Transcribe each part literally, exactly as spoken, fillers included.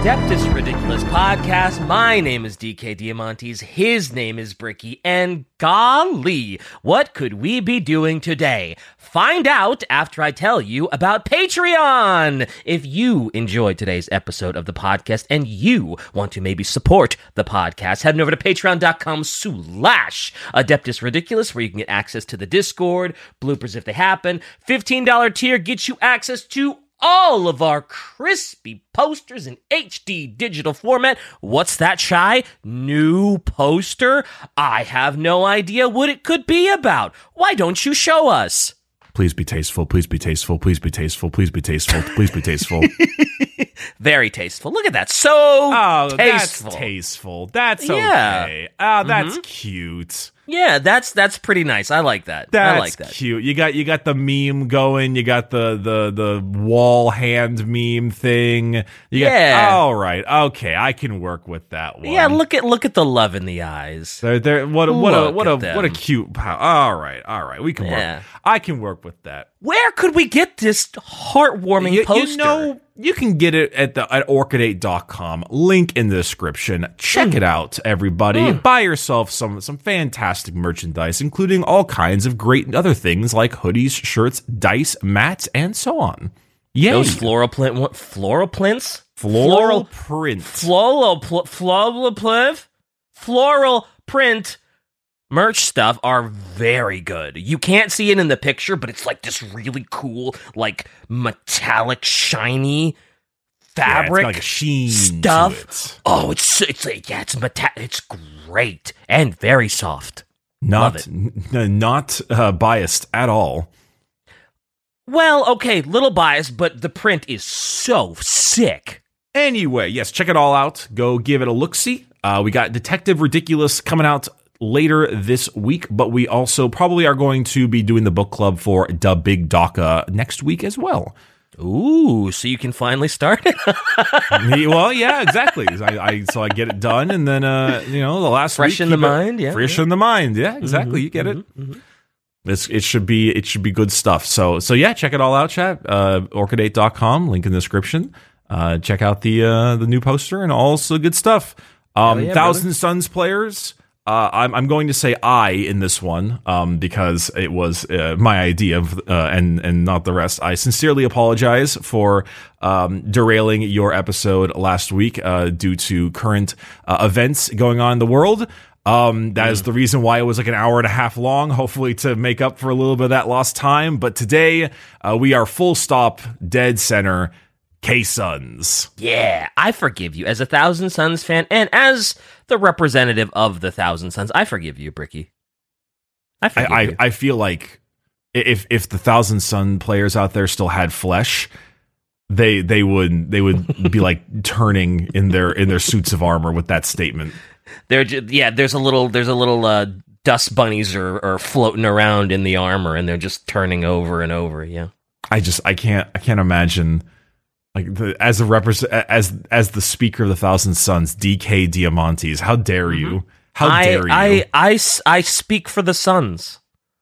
Adeptus Ridiculous Podcast. My name is D K Diamantes. His name is Bricky. And golly, what could we be doing today? Find out after I tell you about Patreon. If you enjoyed today's episode of the podcast and you want to maybe support the podcast, head over to patreon.com slash Adeptus Ridiculous, where you can get access to the Discord, bloopers if they happen. fifteen dollars tier gets you access to all of our crispy posters in H D digital format. What's that, Shy? New poster? I have no idea what it could be about. Why don't you show us? Please be tasteful, please be tasteful, please be tasteful, please be tasteful, please be tasteful. Very tasteful. Look at that. So oh, tasteful. That's tasteful. That's Yeah. okay. Oh, that's Mhm. cute. Yeah, that's that's pretty nice. I like that. That's I like that. cute. You got you got the meme going. You got the the the wall hand meme thing. You Yeah. Got, all right. Okay, I can work with that one. Yeah, look at look at the love in the eyes. They're, they're, what what Look a what a at them. what a cute. pow- All right, all right. We can Yeah. work. I can work with that. Where could we get this heartwarming You, poster? you know, you can get it at the at orchidate dot com. Link in the description. Check Mm. it out, everybody. Mm. Buy yourself some some fantastic merchandise, including all kinds of great other things like hoodies, shirts, dice, mats, and so on. Yay! Those floral print, what, floral prints, floral print. floral, pl- floral print, floral print merch stuff are very good. You can't see it in the picture, but it's like this really cool, like metallic, shiny Yeah, it's fabric got like a sheen stuff. to it. Oh, it's it's like yeah, it's meta- It's great and very soft. Love Not it. n- not uh, biased at all. Well, okay, little biased, but the print is so sick. Anyway, yes, check it all out. Go give it a look-see. Uh, we got Detective Ridiculous coming out later this week, but we also probably are going to be doing the book club for Da Big Daka next week as well. Ooh, so you can finally start it? Well, yeah, exactly. I, I so I get it done, and then uh, you know, the last Fresh week, in the keep it mind, yeah, fresh yeah. in the mind, yeah, exactly. Mhm, You get it. mhm, mhm. It's, it should be it should be good stuff. So so yeah, check it all out, chat. Uh, orchidate dot com, link in the description. Uh, check out the uh, the new poster and all the good stuff. Um, Hell yeah, Thousand brother. Suns players. Uh, I'm I'm going to say I in this one um, because it was uh, my idea of, uh, and and not the rest. I sincerely apologize for um, derailing your episode last week uh, due to current uh, events going on in the world. Um, that is the reason why it was like an hour and a half long, hopefully to make up for a little bit of that lost time. But today, uh, we are full stop, dead center, K-Suns. Yeah, I forgive you. As a Thousand Suns fan and as the representative of the Thousand Suns, I forgive you, Bricky. I I, forgive I, you. I feel like if if the Thousand Sun players out there still had flesh, they they would they would be like turning in their in their suits of armor with that statement. They're ju- yeah, there's a little there's a little uh, dust bunnies are, are floating around in the armor, and they're just turning over and over. Yeah, I just I can't I can't imagine like the, as a represent as as the speaker of the Thousand Suns, D K Diamantes. How dare you? How I, dare you? I, I, s- I speak for the Suns.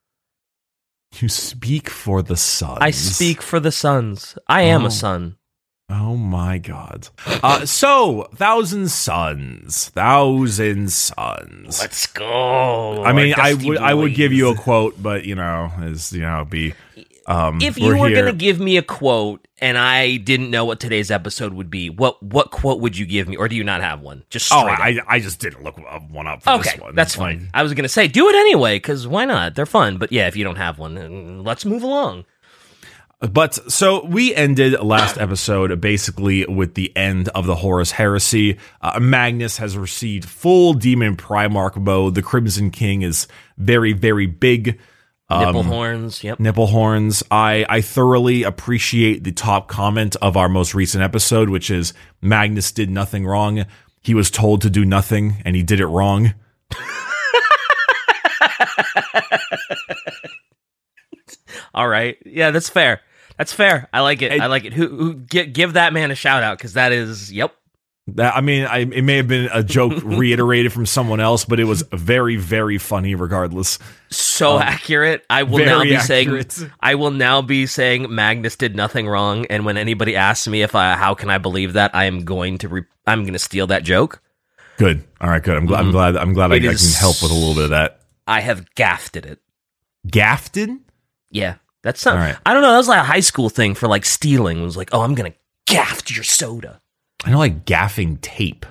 You speak for the Suns. I speak for the Suns. I am Oh. a son. Oh my god. Uh, so, Thousand Suns. Thousand Suns. Let's go. I mean, our I dusty would I would give you a boys. quote, but you know, as you know, be um If we're you were here. going to give me a quote and I didn't know what today's episode would be, what what quote would you give me, or do you not have one? Just Oh, straight up. I I just didn't look one up for Okay, this one. that's Like, fine. I was going to say, do it anyway, because why not? They're fun. But yeah, if you don't have one, then let's move along. But so we ended last episode basically with the end of the Horus Heresy. Uh, Magnus has received full Demon Primarch mode. The Crimson King is very, very big. Nipple Um, horns, yep. Nipple horns. I, I thoroughly appreciate the top comment of our most recent episode, which is Magnus did nothing wrong. He was told to do nothing, and he did it wrong. All right. Yeah, that's fair. That's fair. I like it. And- I like it. Who, who gi- give that man a shout out, because that is, yep. That, I mean, I, it may have been a joke reiterated from someone else, but it was very, very funny regardless. So um, accurate. I will now be accurate. saying I will now be saying Magnus did nothing wrong. And when anybody asks me if I how can I believe that, I am going to re- I'm going to steal that joke. Good. All right. Good. I'm glad. Mm-hmm. I'm glad. I'm glad I, I can help with a little bit of that. I have gaffed it. Gaffed? Yeah. That's not. Right. I don't know. That was like a high school thing for like stealing. It was like, oh, I'm going to gaff your soda. I know, like gaffing tape.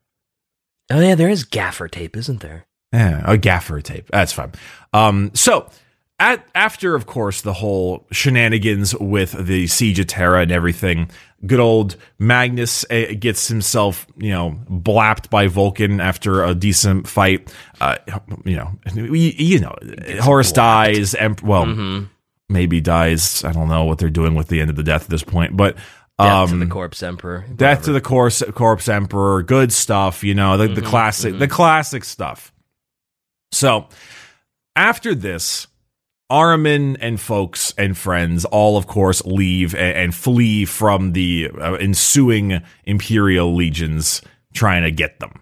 Oh yeah, there is gaffer tape, isn't there? Yeah, a gaffer tape. That's fine. Um, so, at after, of course, the whole shenanigans with the Siege of Terra and everything, good old Magnus uh, gets himself, you know, blapped by Vulcan after a decent fight. Uh, you know, you, you know, Horus dies. Emp- well, mm-hmm. maybe dies. I don't know what they're doing with the end of the death at this point, but. Death um, to the Corpse Emperor. Whatever. Death to the Corpse, Corpse Emperor. Good stuff, you know, the, mm-hmm, the classic, mm-hmm. the classic stuff. So, after this, Ahriman and folks and friends all, of course, leave and, and flee from the uh, ensuing Imperial legions trying to get them.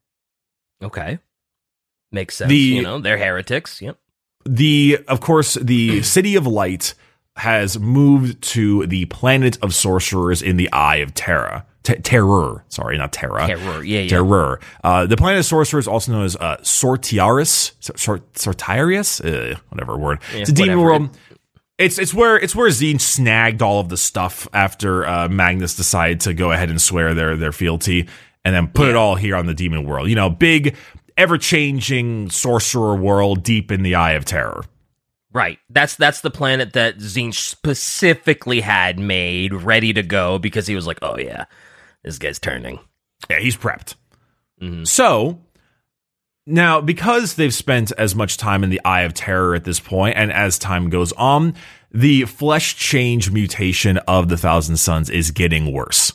Okay. Makes sense. The, you know, they're heretics. Yep. The, of course, the City of Light has moved to the planet of sorcerers in the Eye of Terra. T- terror. Sorry, not Terra. Terror, yeah, yeah. Terror. Uh, the planet of sorcerers, also known as uh, Sortiaris. Sort- Sortiarius? Uh, whatever word. Yeah, it's a demon whatever. world. It's it's where it's where Tzeentch snagged all of the stuff after uh, Magnus decided to go ahead and swear their, their fealty and then put yeah. it all here on the demon world. You know, big, ever-changing sorcerer world deep in the Eye of Terror. Right. That's that's the planet that Tzeentch specifically had made ready to go because he was like, oh yeah, this guy's turning. Yeah, he's prepped. Mm-hmm. So, now, because they've spent as much time in the Eye of Terror at this point, and as time goes on, the flesh change mutation of the Thousand Sons is getting worse.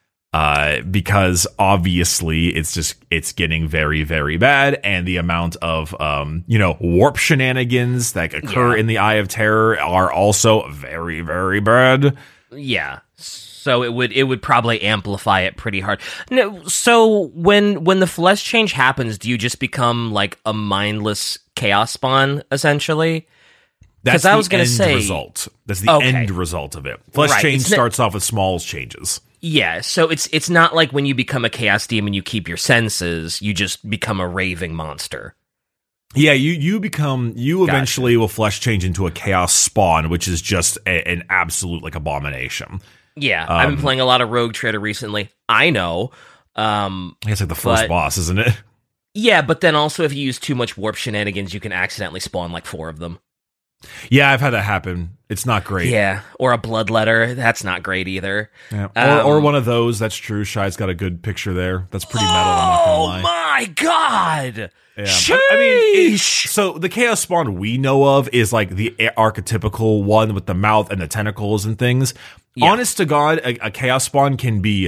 Uh, because obviously it's just, it's getting very, very bad. And the amount of, um, you know, warp shenanigans that occur yeah. in the Eye of Terror are also very, very bad. Yeah. So it would, it would probably amplify it pretty hard. No, so when, when the flesh change happens, do you just become like a mindless chaos spawn, essentially? That's I was the gonna end say, result. That's the okay. end result of it. Flesh right. change it's starts not, off with small changes. Yeah, so it's it's not like when you become a chaos demon, you keep your senses. You just become a raving monster. Yeah, you you become you gotcha. eventually will flesh change into a chaos spawn, which is just a, an absolute like abomination. Yeah, um, I've been playing a lot of Rogue Trader recently. I know. Um, I guess like the first but, boss, isn't it? Yeah, but then also if you use too much warp shenanigans, you can accidentally spawn like four of them. Yeah, I've had that happen. It's not great. Yeah, or a bloodletter. That's not great either. Yeah. Or, um, or one of those. That's true. Shy's got a good picture there. That's pretty metal. I'm not gonna lie. Oh my god! Yeah. I, I mean, it, so the Chaos Spawn we know of is like the archetypical one with the mouth and the tentacles and things. Yeah. Honest to God, a, a Chaos Spawn can be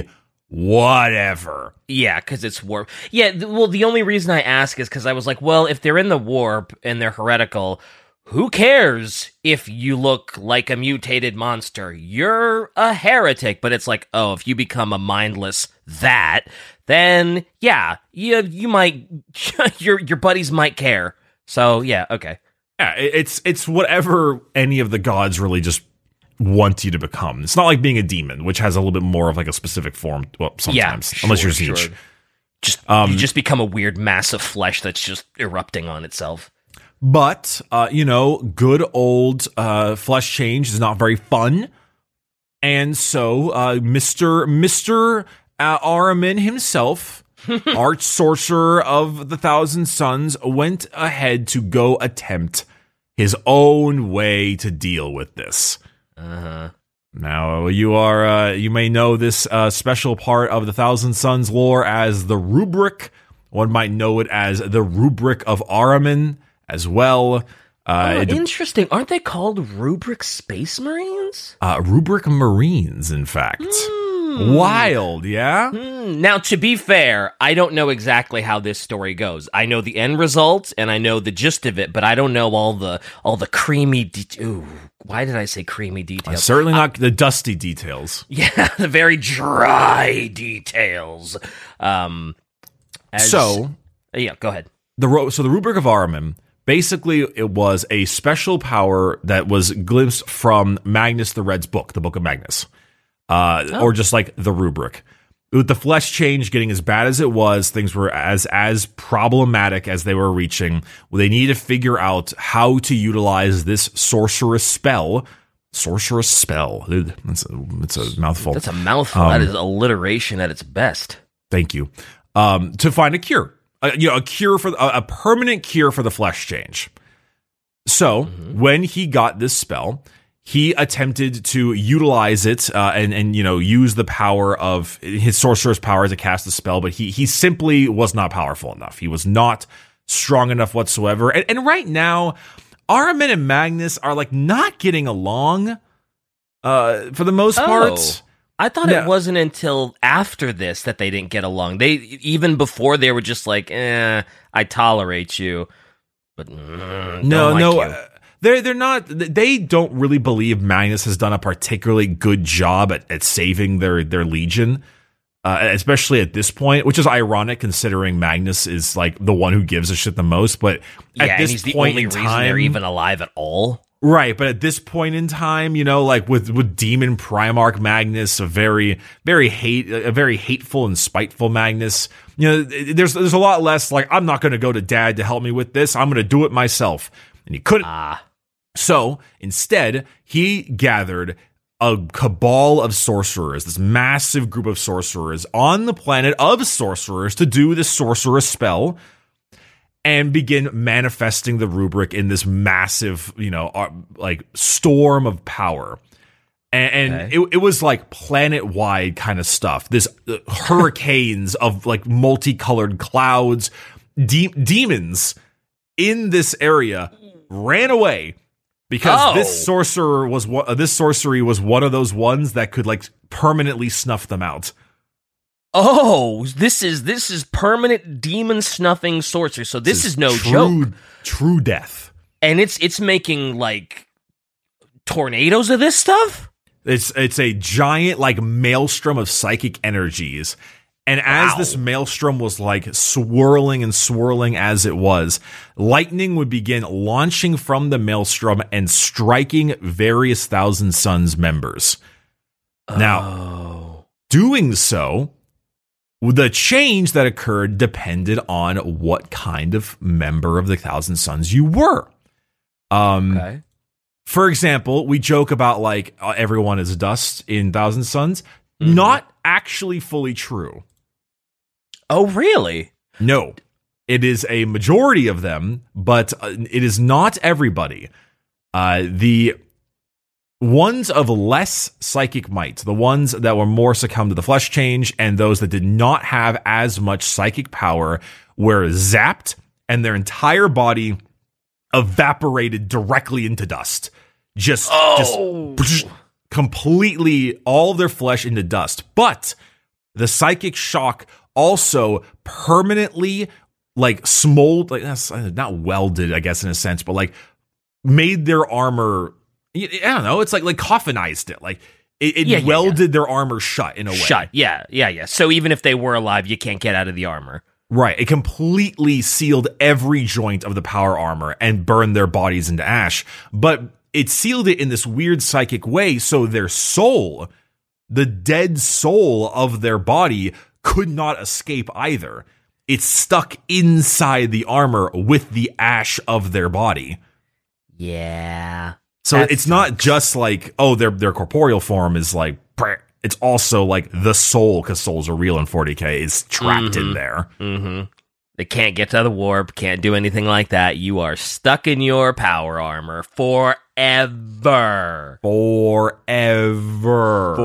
whatever. Yeah, because it's warp. Yeah, th- well, the only reason I ask is because I was like, well, if they're in the warp and they're heretical, who cares if you look like a mutated monster? You're a heretic. But it's like, oh, if you become a mindless that, then yeah, you you might your your buddies might care. So yeah, okay. Yeah, it's it's whatever any of the gods really just want you to become. It's not like being a demon, which has a little bit more of like a specific form. Well, sometimes, yeah, unless sure, you're Tzeentch. Sure. Just um, you just become a weird mass of flesh that's just erupting on itself. But, uh, you know, good old uh, flesh change is not very fun. And so uh, Mister Mister Uh, Ahriman himself, arch sorcerer of the Thousand Sons, went ahead to go attempt his own way to deal with this. Uh-huh. Now, you are, uh, you may know this uh, special part of the Thousand Sons lore as the Rubric. One might know it as the Rubric of Ahriman as well. Uh, oh, interesting. Aren't they called Rubric Space Marines? Uh, Rubric Marines, in fact. Mm, Wild, yeah? Hmm. Now, to be fair, I don't know exactly how this story goes. I know the end result, and I know the gist of it, but I don't know all the all the creamy... De- Ooh, why did I say creamy details? Uh, certainly not uh, the dusty details. Yeah, the very dry details. Um, as, so... Yeah, go ahead. The So the Rubric of Ahriman... Basically, it was a special power that was glimpsed from Magnus the Red's book, the Book of Magnus, uh, oh. or just like the Rubric. With the flesh change getting as bad as it was, things were as as problematic as they were reaching. Well, they needed to figure out how to utilize this sorceress spell. Sorceress spell. It's a, it's a mouthful. That's a mouthful. Um, that is alliteration at its best. Thank you. Um, to find a cure. Uh, you know, a cure for a, a permanent cure for the flesh change. So mm-hmm. when he got this spell, he attempted to utilize it uh, and and you know use the power of his sorcerer's power to cast the spell, but he he simply was not powerful enough. He was not strong enough whatsoever. And, and right now, Ahriman and Magnus are like not getting along uh, for the most oh. part. I thought no. it wasn't until after this that they didn't get along. They even before they were just like, "Eh, I tolerate you," but mm, no, like no, you. Uh, they're they're not. They don't really believe Magnus has done a particularly good job at, at saving their their legion, uh, especially at this point, which is ironic considering Magnus is like the one who gives a shit the most. But yeah, at this and he's point the only in reason time, they're even alive at all. Right, but at this point in time, you know, like with, with Demon Primarch Magnus, a very, very hate, a very hateful and spiteful Magnus, you know, there's there's a lot less like, I'm not going to go to Dad to help me with this, I'm going to do it myself. And he couldn't. Ah. So instead, he gathered a cabal of sorcerers, this massive group of sorcerers on the planet of sorcerers to do this sorceress spell. And begin manifesting the Rubric in this massive, you know, uh, like storm of power. And, and okay. it, it was like planet-wide kind of stuff. This uh, hurricanes of like multicolored clouds. De- demons in this area ran away because oh. this sorcerer was one, uh, this sorcery was one of those ones that could like permanently snuff them out. Oh, this is this is permanent demon snuffing sorcery. So this, this is, is no true, joke. True death. And it's it's making like tornadoes of this stuff? It's it's a giant like maelstrom of psychic energies. And as wow. this maelstrom was like swirling and swirling as it was, lightning would begin launching from the maelstrom and striking various Thousand Sons members. Oh. Now, doing so, the change that occurred depended on what kind of member of the Thousand Sons you were. Um, okay. For example, we joke about like uh, everyone is dust in Thousand Sons. Mm-hmm. Not actually fully true. Oh, really? No. It is a majority of them, but uh, it is not everybody. Uh, the ones of less psychic might, the ones that were more succumb to the flesh change, and those that did not have as much psychic power were zapped, and their entire body evaporated directly into dust. Just, oh. just completely all of their flesh into dust. But the psychic shock also permanently like smold, like that's not welded, I guess, in a sense, but like made their armor. I don't know. It's like like coffinized it. Like it, it yeah, welded yeah, yeah. their armor shut in a way. Shut. Yeah, yeah, yeah. So even if they were alive, you can't get out of the armor. Right. It completely sealed every joint of the power armor and burned their bodies into ash. But it sealed it in this weird psychic way, so their soul, the dead soul of their body, could not escape either. It's stuck inside the armor with the ash of their body. Yeah. So it's sucks. Not just like, oh, their their corporeal form is like, it's also like the soul, because souls are real in forty K, is trapped mm-hmm. in there. Mm-hmm. They can't get to the warp, can't do anything like that. You are stuck in your power armor forever. Forever.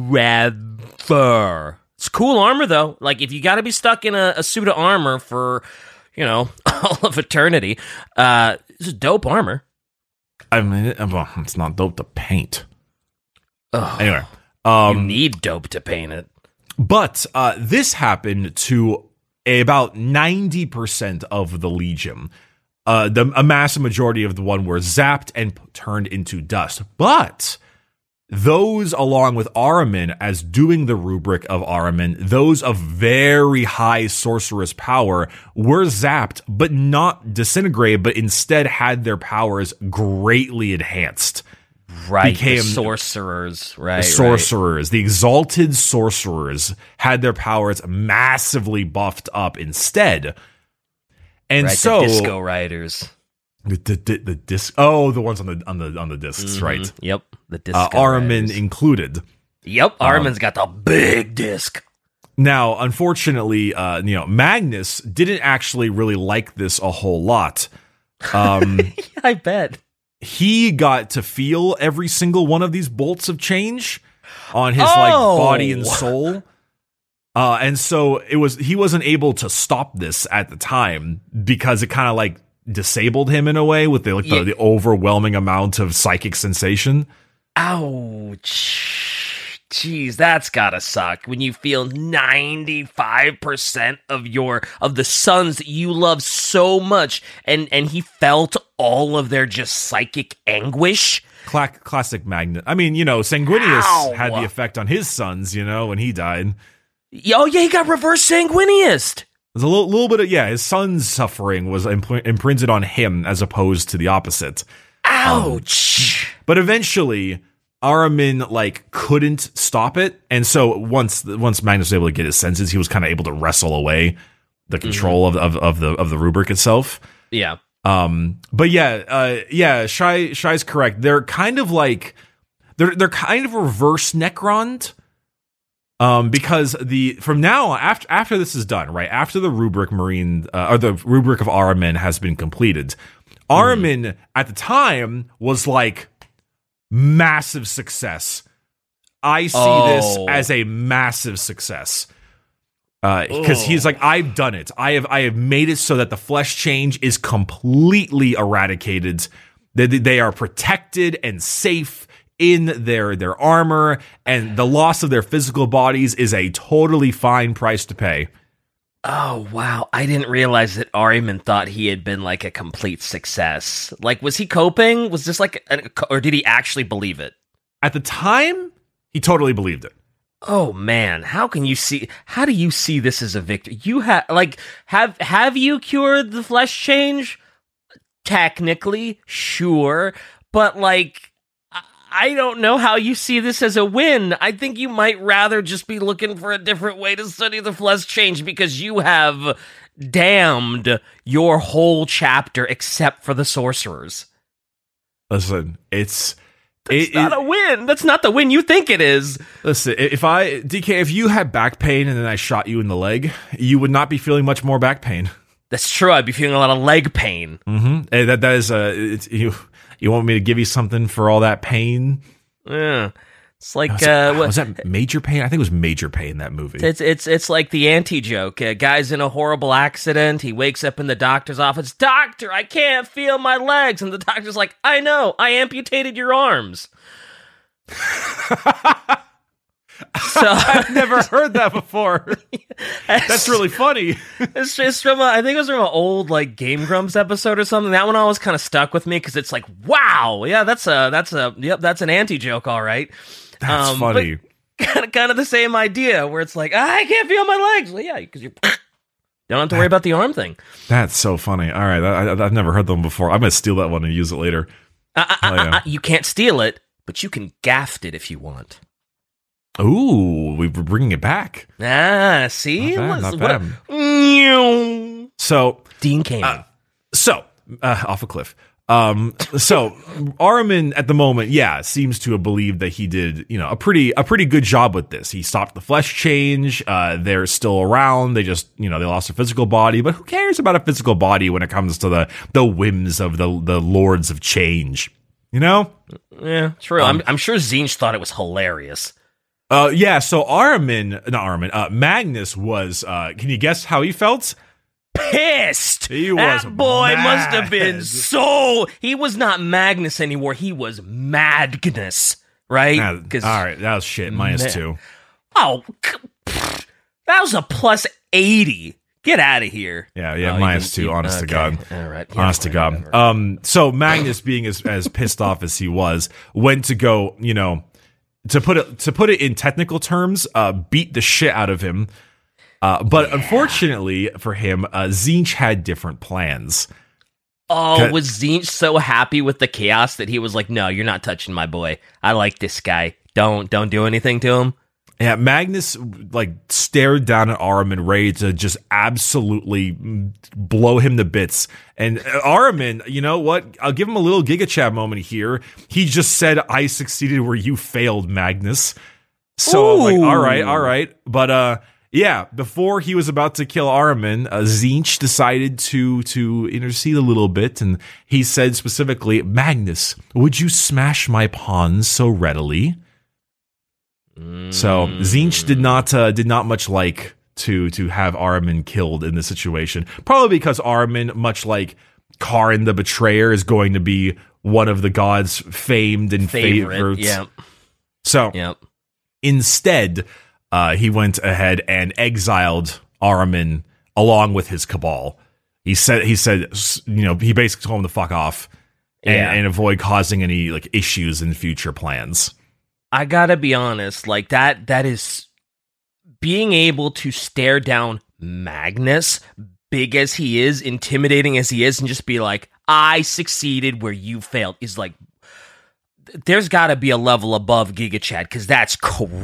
Forever. It's cool armor, though. Like, if you got to be stuck in a, a suit of armor for, you know, all of eternity, uh, it's a dope armor. I mean, well, it's not dope to paint. Ugh. Anyway, Um, you need dope to paint it. But uh, this happened to about ninety percent of the Legion. Uh, the, a massive majority of the one were zapped and p- turned into dust. But those, along with Ahriman, as doing the rubric of Ahriman, those of very high sorceress power were zapped, but not disintegrated, but instead had their powers greatly enhanced. Right, became the sorcerers, right? The sorcerers, right. The exalted sorcerers had their powers massively buffed up instead. And right, so the disco riders. The, the, the, the disc. Oh, the ones on the on the on the discs, mm-hmm. right? Yep, the disco uh, Ahriman riders. included. Yep, Ahriman's um, got the big disc. Now, unfortunately, uh, you know, Magnus didn't actually really like this a whole lot. Um, I bet. He got to feel every single one of these bolts of change on his oh. like body and soul. Uh, and so it was, he wasn't able to stop this at the time because it kind of like disabled him in a way with the, like yeah. the, the overwhelming amount of psychic sensation. Ouch. Jeez, that's gotta suck when you feel ninety-five percent of your, of the sons that you love so much, and, and he felt all of their just psychic anguish. Cla- classic Magnet. I mean, you know, Sanguinius Ow. had the effect on his sons, you know, when he died. Oh, yeah, he got reverse Sanguinius. There's a little, little bit of, yeah, his son's suffering was imp- imprinted on him as opposed to the opposite. Ouch. Um, but eventually, Ahriman, like, couldn't stop it. And so once once Magnus was able to get his senses, he was kind of able to wrestle away the control mm-hmm. of, of, of the of the rubric itself. Yeah. Um, but yeah, uh, yeah, Shai, Shai's correct. They're kind of like, they're, they're kind of reverse Necroned. Um, because the, from now on, after, after this is done, right, after the rubric Marine, uh, or the rubric of Ahriman has been completed, Ahriman mm. at the time was like massive success. I see oh. this as a massive success. Uh, because he's like, I've done it. I have, I have made it so that the flesh change is completely eradicated. They, they are protected and safe in their, their armor, and the loss of their physical bodies is a totally fine price to pay. Oh, wow. I didn't realize that Ahriman thought he had been like a complete success. Like, was he coping? Was this like, a, or did he actually believe it? At the time, he totally believed it. Oh man, how can you see, how do you see this as a victory? You have, like, have, have you cured the flesh change? Technically, sure, but like, I don't know how you see this as a win. I think you might rather just be looking for a different way to study the flesh change because you have damned your whole chapter except for the sorcerers. Listen, it's... That's it, not it, a win. That's not the win you think it is. Listen, if I, D K, if you had back pain and then I shot you in the leg, you would not be feeling much more back pain. That's true. I'd be feeling a lot of leg pain. Mm-hmm. And that, that is, uh, it's, you, you want me to give you something for all that pain? Yeah. It's like, was, uh, was that Major Pain? I think it was Major Pain, that movie. It's it's it's like the anti-joke. A guy's in a horrible accident. He wakes up in the doctor's office. Doctor, I can't feel my legs. And the doctor's like, I know. I amputated your arms. So I've never heard that before. That's really funny. It's just from a, I think it was from an old like Game Grumps episode or something. That one always kind of stuck with me because it's like, wow, yeah, that's a that's a yep, that's an anti-joke, all right. That's um, funny. Kind of, kind of the same idea where it's like, I can't feel my legs. Well, yeah, because you don't have to worry about the arm thing. That's so funny. All right, I, I, I've never heard them before. I'm gonna steal that one and use it later. Uh, uh, oh, yeah. uh, uh, you can't steal it, but you can gaff it if you want. Ooh, we were bringing it back. Ah, see, not bad. Not bad. A, so Dean came. Uh, so uh, off a cliff. Um, so Ahriman at the moment, yeah, seems to have believed that he did, you know, a pretty, a pretty good job with this. He stopped the flesh change. Uh, they're still around. They just, you know, they lost their physical body, but who cares about a physical body when it comes to the, the whims of the, the lords of change, you know? Yeah, true. Um, I'm, I'm sure Tzeentch thought it was hilarious. Uh, yeah. So Ahriman, not Ahriman, uh, Magnus was, uh, can you guess how he felt? Pissed. He was that boy mad. must have been so. He was not Magnus anymore. He was Madness. right? Nah, all right, that was shit. Minus Man. two. Oh, pfft, that was a plus eighty. Get out of here. Yeah, yeah, oh, minus you, two. You, honest okay. to God. All right. Yeah, honest to God. whatever. Um. So Magnus, being as as pissed off as he was, went to go. You know, to put it to put it in technical terms, uh, beat the shit out of him. Uh, but yeah. unfortunately for him, uh, Tzeentch had different plans. Oh, was Tzeentch so happy with the chaos that he was like, "No, you're not touching my boy. I like this guy. Don't don't do anything to him." Yeah, Magnus like stared down at Ahriman, ready to just absolutely blow him to bits. And Ahriman, you know what? I'll give him a little Giga Chad moment here. He just said, "I succeeded where you failed, Magnus." So I'm like, all right, all right. But uh, yeah, before he was about to kill Ahriman, uh, Tzeentch decided to to intercede a little bit, and he said specifically, "Magnus, would you smash my pawns so readily?" So Tzeentch did not uh, did not much like to to have Ahriman killed in this situation. Probably because Ahriman, much like Kharn the Betrayer, is going to be one of the gods' famed and Favorite, favorites. Yep. So yep. instead, uh, he went ahead and exiled Ahriman along with his cabal. He said he said you know he basically told him to fuck off and, yeah. and avoid causing any like issues in future plans. I gotta be honest, like that that is being able to stare down Magnus, big as he is, intimidating as he is, and just be like, I succeeded where you failed, is like, there's gotta be a level above Giga Chad, because that's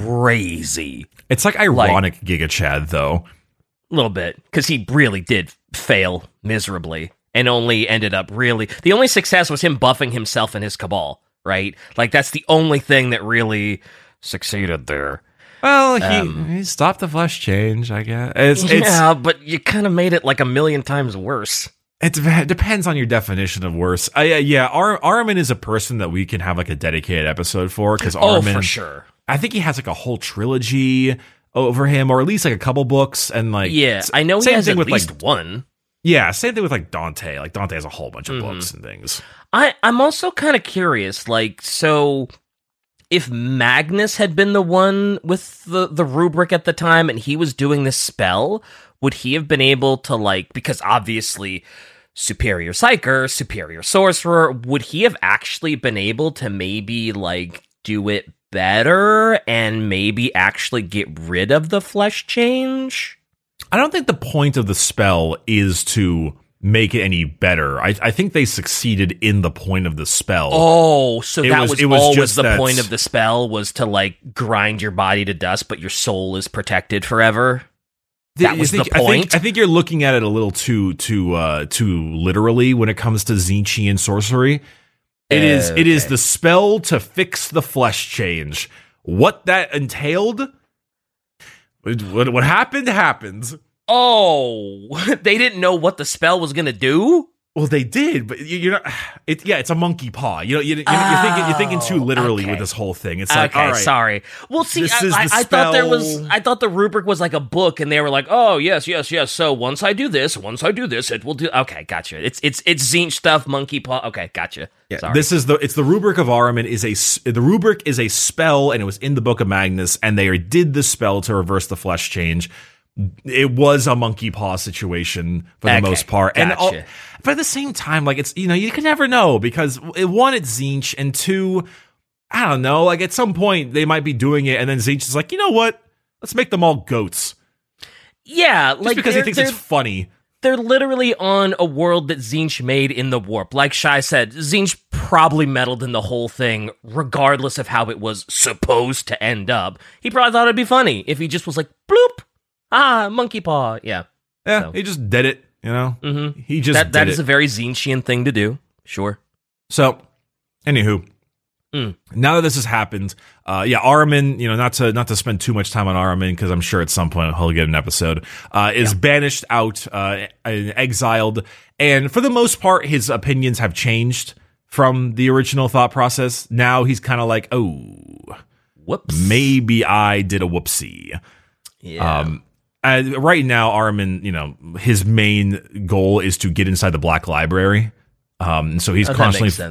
crazy. It's like ironic like, Giga Chad, though. A little bit, because he really did fail miserably, and only ended up really, the only success was him buffing himself and his cabal. Right? Like, that's the only thing that really succeeded there. Well, he, um, he stopped the flesh change, I guess. It's, yeah, it's, but you kind of made it like a million times worse. It depends on your definition of worse. Uh, yeah, Ar- Ahriman is a person that we can have like a dedicated episode for, because Ahriman, oh, for sure. I think he has like a whole trilogy over him, or at least like a couple books, and like yeah, I know he same has thing at with least like one. Yeah, same thing with like Dante. Like Dante has a whole bunch of mm-hmm. books and things. I, I'm also kind of curious, like, so if Magnus had been the one with the, the rubric at the time and he was doing this spell, would he have been able to, like, because obviously superior psyker, superior sorcerer, would he have actually been able to maybe, like, do it better and maybe actually get rid of the flesh change? I don't think the point of the spell is to make it any better. I, I think they succeeded in the point of the spell. Oh, so it that was, was, it was always just the that, point of the spell, was to, like, grind your body to dust, but your soul is protected forever? That was think, the point? I think, I think you're looking at it a little too too uh, too literally when it comes to Tzeentchian sorcery. It uh, is okay. It is the spell to fix the flesh change. What that entailed, what, what happened, happened. Oh, they didn't know what the spell was going to do? Well, they did, but you're not. It, yeah, it's a monkey paw. You know, you, you're, oh, you're thinking you're thinking too literally okay. with this whole thing. It's okay, like, all right, sorry. Well, see, this I, is I, the I thought there was. spell. I thought the rubric was like a book, and they were like, "Oh, yes, yes, yes." So once I do this, once I do this, it will do. Okay, gotcha. It's it's it's Tzeentch stuff, monkey paw. Okay, gotcha. Yeah, sorry. This is the. It's the rubric of Ahriman is a. The rubric is a spell, and it was in the Book of Magnus, and they did the spell to reverse the flesh change. It was a monkey paw situation for the okay, most part, gotcha. and all, but at the same time, like it's you know you can never know because it, one it's Tzeentch and two, I don't know. Like at some point they might be doing it, and then Tzeentch is like, you know what? Let's make them all goats. Yeah, just like because he thinks it's funny. They're literally on a world that Tzeentch made in the warp. Like Shai said, Tzeentch probably meddled in the whole thing, regardless of how it was supposed to end up. He probably thought it'd be funny if he just was like, bloop. Ah, monkey paw. Yeah. Yeah, so. He just did it, you know? Mm-hmm. He just that, did That it. is a very Tzeentchian thing to do. Sure. So, anywho. Mm. Now that this has happened, uh, yeah, Ahriman, you know, not to not to spend too much time on Ahriman, because I'm sure at some point he'll get an episode, uh, is yeah. banished out, uh, and exiled. And for the most part, his opinions have changed from the original thought process. Now he's kind of like, oh, whoops. Maybe I did a whoopsie. Yeah. Um, Uh, right now, Ahriman, you know, his main goal is to get inside the Black Library. Um, so he's oh, constantly, that makes sense.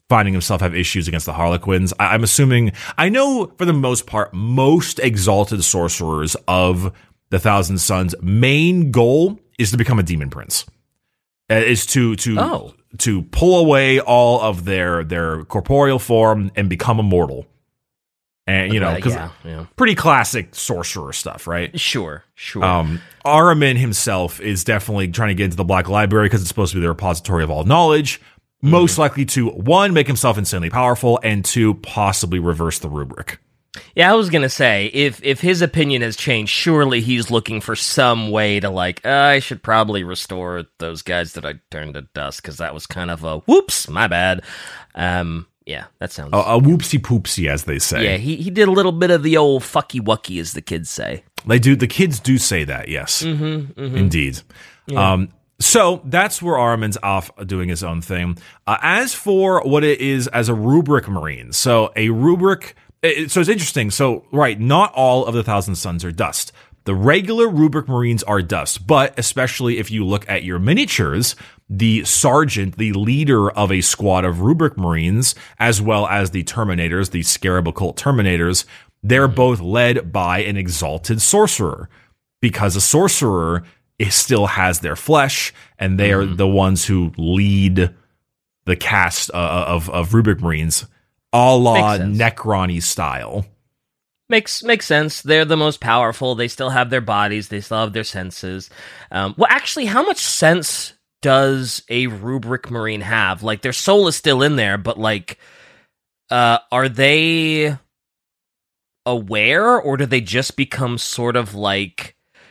finding himself have issues against the Harlequins. I- I'm assuming, I know for the most part, most exalted sorcerers of the Thousand Sons' main goal is to become a demon prince. Uh, is to to Oh. to pull away all of their their corporeal form and become immortal. And you know, because yeah, yeah. pretty classic sorcerer stuff, right? Sure, sure. Um, Ahriman himself is definitely trying to get into the Black Library because it's supposed to be the repository of all knowledge. Mm-hmm. Most likely to, one, make himself insanely powerful, and two, possibly reverse the rubric. Yeah, I was gonna say, if if his opinion has changed, surely he's looking for some way to, like, uh, I should probably restore those guys that I turned to dust, because that was kind of a, whoops, my bad. Um, yeah, that sounds... A, a whoopsie poopsie, as they say. Yeah, he, he did a little bit of the old fucky wucky, as the kids say. They do. The kids do say that, yes. Mm-hmm, mm-hmm. Indeed. Yeah. Um, so that's where Ahriman's off doing his own thing. Uh, as for what it is as a rubric marine, so a rubric... It, so it's interesting. So, right, not all of the Thousand Sons are dust. The regular rubric marines are dust, but especially if you look at your miniatures, the sergeant, the leader of a squad of rubric marines, as well as the terminators, the scarab occult terminators, they're both led by an exalted sorcerer, because a sorcerer is, still has their flesh, and they are mm. the ones who lead the cast uh, of, of rubric marines, a la Necroni style. Makes makes sense. They're the most powerful. They still have their bodies. They still have their senses. Um, well, actually, how much sense does a rubric marine have? Like, their soul is still in there, but, like, uh, are they aware, or do they just become sort of, like,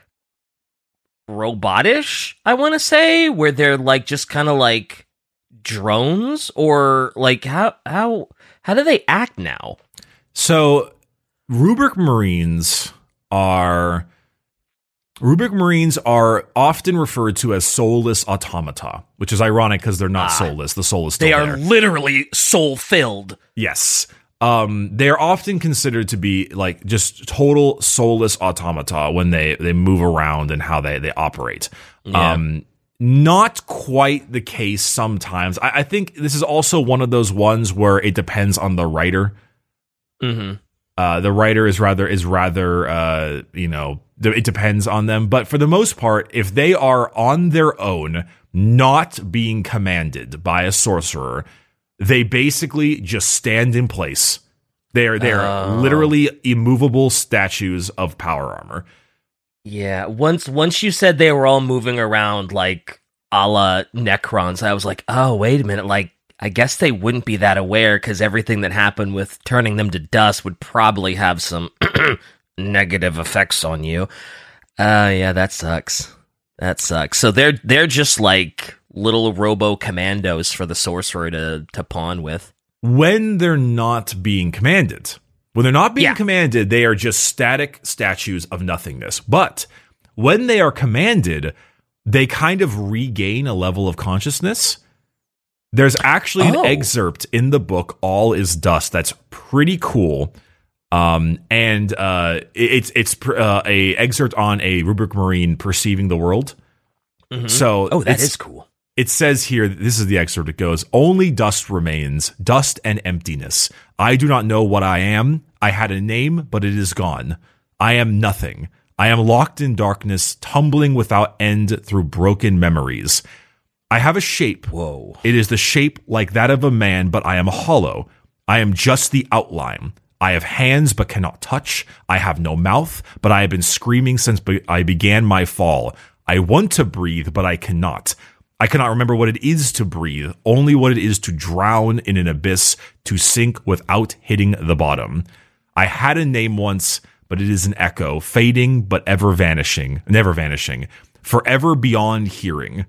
robotish, I want to say? Where they're, like, just kind of, like, drones? Or, like, how how how do they act now? So... Rubric Marines are Rubric Marines are often referred to as soulless automata, which is ironic because they're not ah, soulless. The soul is still they there. They are literally soul-filled. Yes. Um, they're often considered to be like just total soulless automata when they, they move around and how they, they operate. Yeah. Um, not quite the case sometimes. I, I think this is also one of those ones where it depends on the writer. Mm-hmm. Uh, the writer is rather, is rather, uh, you know, it depends on them. But for the most part, if they are on their own, not being commanded by a sorcerer, they basically just stand in place. They're, they're oh. literally immovable statues of power armor. Yeah. Once, once you said they were all moving around like a la Necrons, I was like, oh, wait a minute. Like, I guess they wouldn't be that aware, because everything that happened with turning them to dust would probably have some negative effects on you. Uh, yeah, that sucks. That sucks. So they're they're just like little robo commandos for the sorcerer to, to pawn with. When they're not being commanded. When they're not being yeah. commanded, they are just static statues of nothingness. But when they are commanded, they kind of regain a level of consciousness. There's actually an oh. excerpt in the book, All is Dust, that's pretty cool. Um, and uh, it's it's uh, a excerpt on a Rubric Marine perceiving the world. Mm-hmm. So oh, that is cool. It says here, this is the excerpt, it goes, "Only dust remains, dust and emptiness. I do not know what I am. I had a name, but it is gone. I am nothing. I am locked in darkness, tumbling without end through broken memories. I have a shape. Whoa. It is the shape like that of a man, but I am hollow. I am just the outline. I have hands, but cannot touch. I have no mouth, but I have been screaming since be- I began my fall. I want to breathe, but I cannot. I cannot remember what it is to breathe, only what it is to drown in an abyss, to sink without hitting the bottom. I had a name once, but it is an echo, fading but ever vanishing, never vanishing, forever beyond hearing.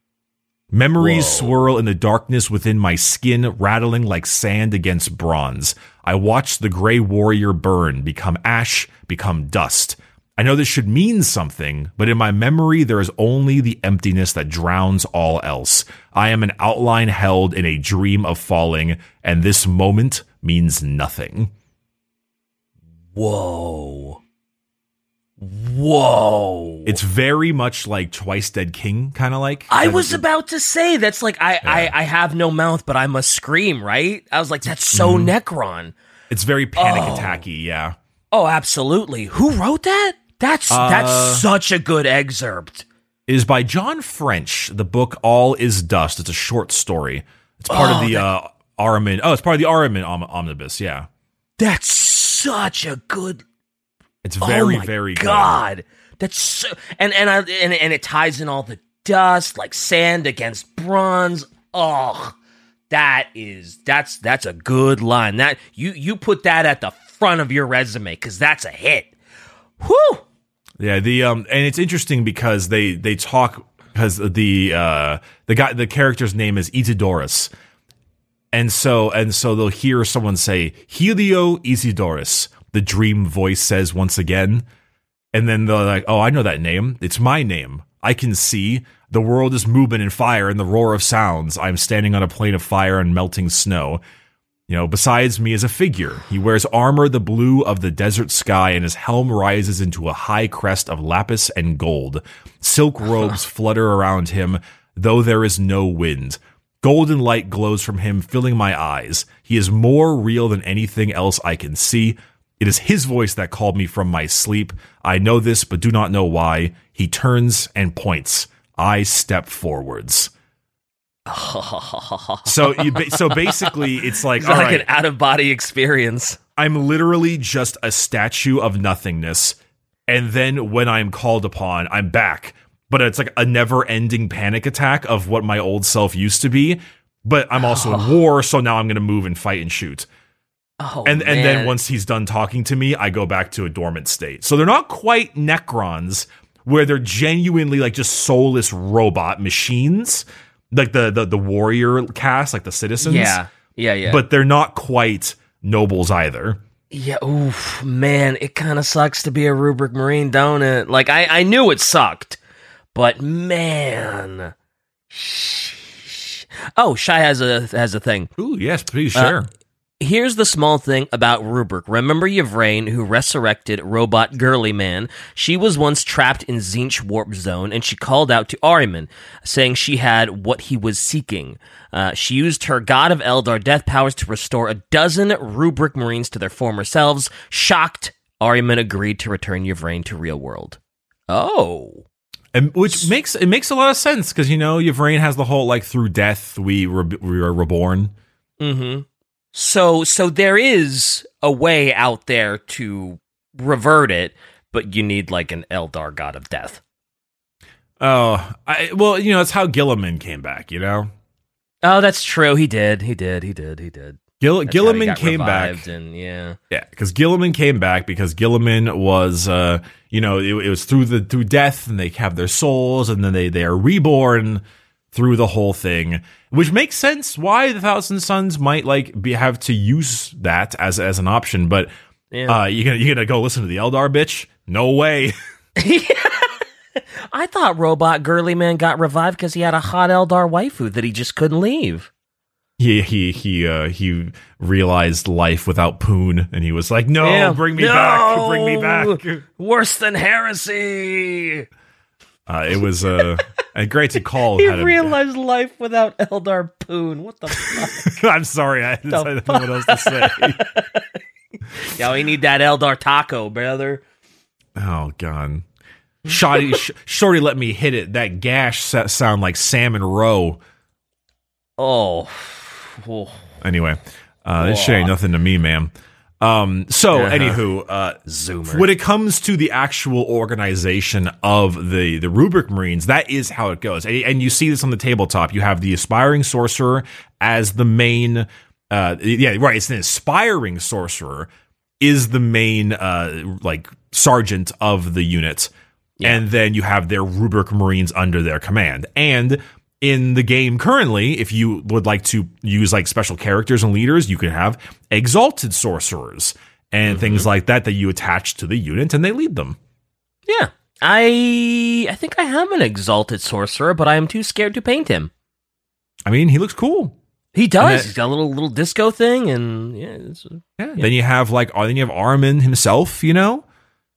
Memories Whoa. swirl in the darkness within my skin, rattling like sand against bronze. I watch the gray warrior burn, become ash, become dust. I know this should mean something, but in my memory there is only the emptiness that drowns all else. I am an outline held in a dream of falling, and this moment means nothing." Whoa. Whoa. It's very much like Twice Dead King, kind of like. I was about to say, that's like, I, Yeah. I, I have no mouth, but I must scream, right? I was like, that's so Mhm. Necron. It's very panic Oh. attacky, yeah. Oh, absolutely. Who wrote that? That's Uh, that's such a good excerpt. It is by John French. The book All Is Dust. It's a short story. It's part Oh, of the that- uh, Ahriman. Oh, it's part of the Ahriman om- omnibus. Yeah, That's such a good. it's very oh my very good. God. That's so, and and I and, and it ties in all the dust like sand against bronze. Oh, that is that's that's a good line. That you you put that at the front of your resume because that's a hit. Whew. Yeah, the um, and it's interesting because they they talk because the uh the guy the character's name is Isidorus, and so and so they'll hear someone say Helio Isidorus. The dream voice says once again, and then they're like, "Oh, I know that name. It's my name. I can see the world is movement and fire and the roar of sounds. I'm standing on a plain of fire and melting snow." You know, besides me is a figure. He wears armor the blue of the desert sky, and his helm rises into a high crest of lapis and gold. Silk robes flutter around him, though there is no wind. Golden light glows from him, filling my eyes. He is more real than anything else I can see. It is his voice that called me from my sleep. I know this, but do not know why. He turns and points. I step forwards. So, you, ba- so basically, it's like, It's all like right, an out of body experience. I'm literally just a statue of nothingness, and then when I'm called upon, I'm back. But it's like a never-ending panic attack of what my old self used to be. But I'm also in war, so now I'm going to move and fight and shoot. Oh, And and then man. once he's done talking to me, I go back to a dormant state. So they're not quite Necrons, where they're genuinely like just soulless robot machines, like the the, the warrior cast, like the citizens. yeah, yeah, yeah. But they're not quite nobles either. yeah, oof, man, it kind of sucks to be a Rubric Marine, don't it? Like I, I knew it sucked, but man, sheesh. Oh, Shy has a has a thing. Ooh, yes, please share. Uh, Here's the small thing about Rubric. Remember Yvraine, who resurrected Robot Girly Man? She was once trapped in Tzeentch Warp Zone, and she called out to Ahriman, saying she had what he was seeking. Uh, she used her God of Eldar death powers to restore a dozen Rubric Marines to their former selves. Shocked, Ahriman agreed to return Yvraine to real world. Oh. And which makes it makes a lot of sense because you know Yvraine has the whole like through death we re- we are reborn. Mm-hmm. So, so there is a way out there to revert it, but you need like an Eldar god of death. Oh, I, well, you know, it's how Gilliman came back, you know? Oh, that's true. He did. He did. He did. He did. Gil- That's how he Gilliman got came revived back. and yeah. Yeah, because Gilliman came back because Gilliman was, uh, you know, it, it was through the through death, and they have their souls, and then they, they are reborn through the whole thing, which makes sense why the Thousand Sons might like be have to use that as as an option. But Yeah. uh, you gonna you gonna go listen to the Eldar bitch? No way. I thought Robot Girly Man got revived because he had a hot Eldar waifu that he just couldn't leave. He he he uh, he realized life without Poon, and he was like, "No, Yeah. bring me No! back, bring me back." Worse than heresy. Uh, it was uh, and great to call. He had a- realized life without Eldar Poon. What the fuck? I'm sorry, I, I The don't know what else to say. Yo, we need that Eldar taco, brother. Oh god, Shorty, sh- Shorty, let me hit it. That gash sa- sound like salmon roe. Oh. Oh. Anyway, uh, this shit ain't nothing to me, man. Um, so, Uh-huh. anywho, uh, Zoomer. when it comes to the actual organization of the, the Rubric Marines, that is how it goes. And, and you see this on the tabletop. You have the Aspiring Sorcerer as the main, uh, yeah, right, it's an Aspiring Sorcerer is the main, uh, like, sergeant of the unit. Yeah. And then you have their Rubric Marines under their command. And in the game currently, if you would like to use like special characters and leaders, you can have exalted sorcerers and Mm-hmm. things like that that you attach to the unit and they lead them. Yeah. I I think I have an exalted sorcerer, but I am too scared to paint him. I mean, he looks cool. He does. And that- He's got a little little disco thing, and yeah. It's, Yeah. Then you have like, oh, then you have Armin himself, you know?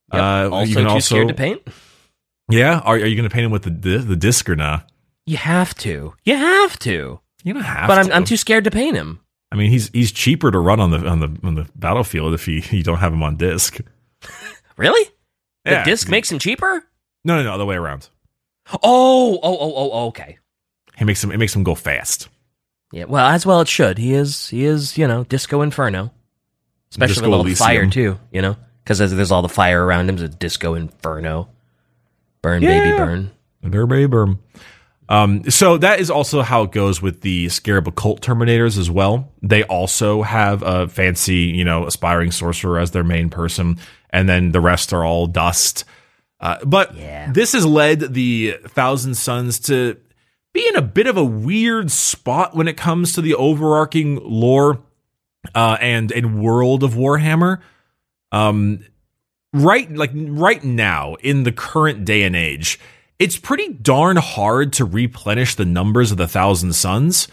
Yep. Uh, also you can too also, scared to paint? Yeah? Are, are you going to paint him with the, the, the disc or not? You have to. You have to. You don't have but to. But I'm, I'm too scared to paint him. I mean, he's he's cheaper to run on the on the on the battlefield if you, you don't have him on disc. Really? The Yeah. disc makes him cheaper? No, no, no, other way around. Oh, oh, oh, oh, oh, okay. He makes him it makes him go fast. Yeah, well, as well it should. He is, he is, you know, Disco Inferno. Especially Disco with all the Elysium. fire, too, you know? Because there's, there's all the fire around him. It's a Disco Inferno. Burn, Yeah. baby, burn. Burn, baby, burn. Um, so that is also how it goes with the Scarab Occult Terminators as well. They also have a fancy, you know, aspiring sorcerer as their main person, and then the rest are all dust. Uh, but Yeah. this has led the Thousand Sons to be in a bit of a weird spot when it comes to the overarching lore uh, and and world of Warhammer. Um, right, like right now in the current day and age, it's pretty darn hard to replenish the numbers of the Thousand Sons.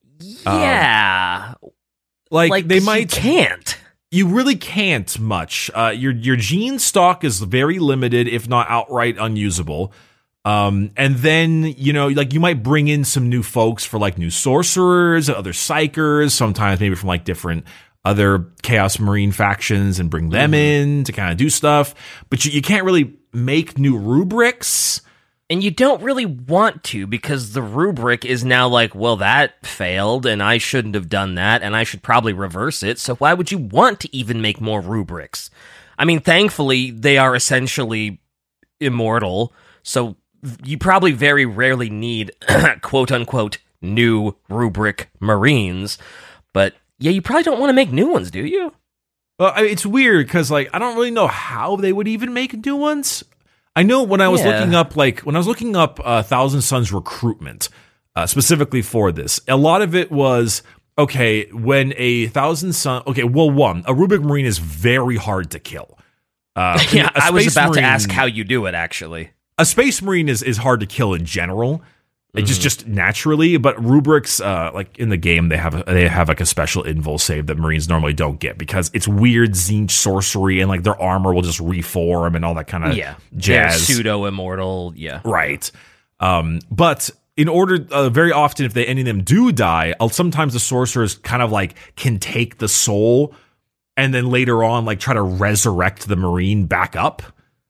Yeah. Um, like, like, they you might can't. You really can't much. Uh, your your gene stock is very limited, if not outright unusable. Um, and then, you know, like you might bring in some new folks for like new sorcerers, other psychers, sometimes maybe from like different other Chaos Marine factions and bring them Mm-hmm. in to kind of do stuff. But you, you can't really make new rubrics. And you don't really want to, because the rubric is now like, well, that failed, and I shouldn't have done that, and I should probably reverse it, so why would you want to even make more rubrics? I mean, thankfully, they are essentially immortal, so you probably very rarely need, quote-unquote, new rubric Marines, but yeah, you probably don't want to make new ones, do you? Well, I, it's weird, because like I don't really know how they would even make new ones. I know when I was Yeah. looking up, like when I was looking up uh, Thousand Sons recruitment, uh, specifically for this, a lot of it was, okay, when a Thousand Son, okay, well, one, a Rubric Marine is very hard to kill. Uh, Yeah, a I was Space about to Marine- ask how you do it, actually. A Space Marine is, is hard to kill in general. It Mm-hmm. just just naturally, but rubrics, uh, like in the game, they have a, they have like a special invul save that Marines normally don't get because it's weird Tzeentch sorcery and like their armor will just reform and all that kind of Yeah, jazz. they're pseudo-immortal, yeah. Right. Um, but in order, uh, very often, if they, any of them do die, uh, sometimes the sorcerers kind of like can take the soul and then later on, like try to resurrect the Marine back up.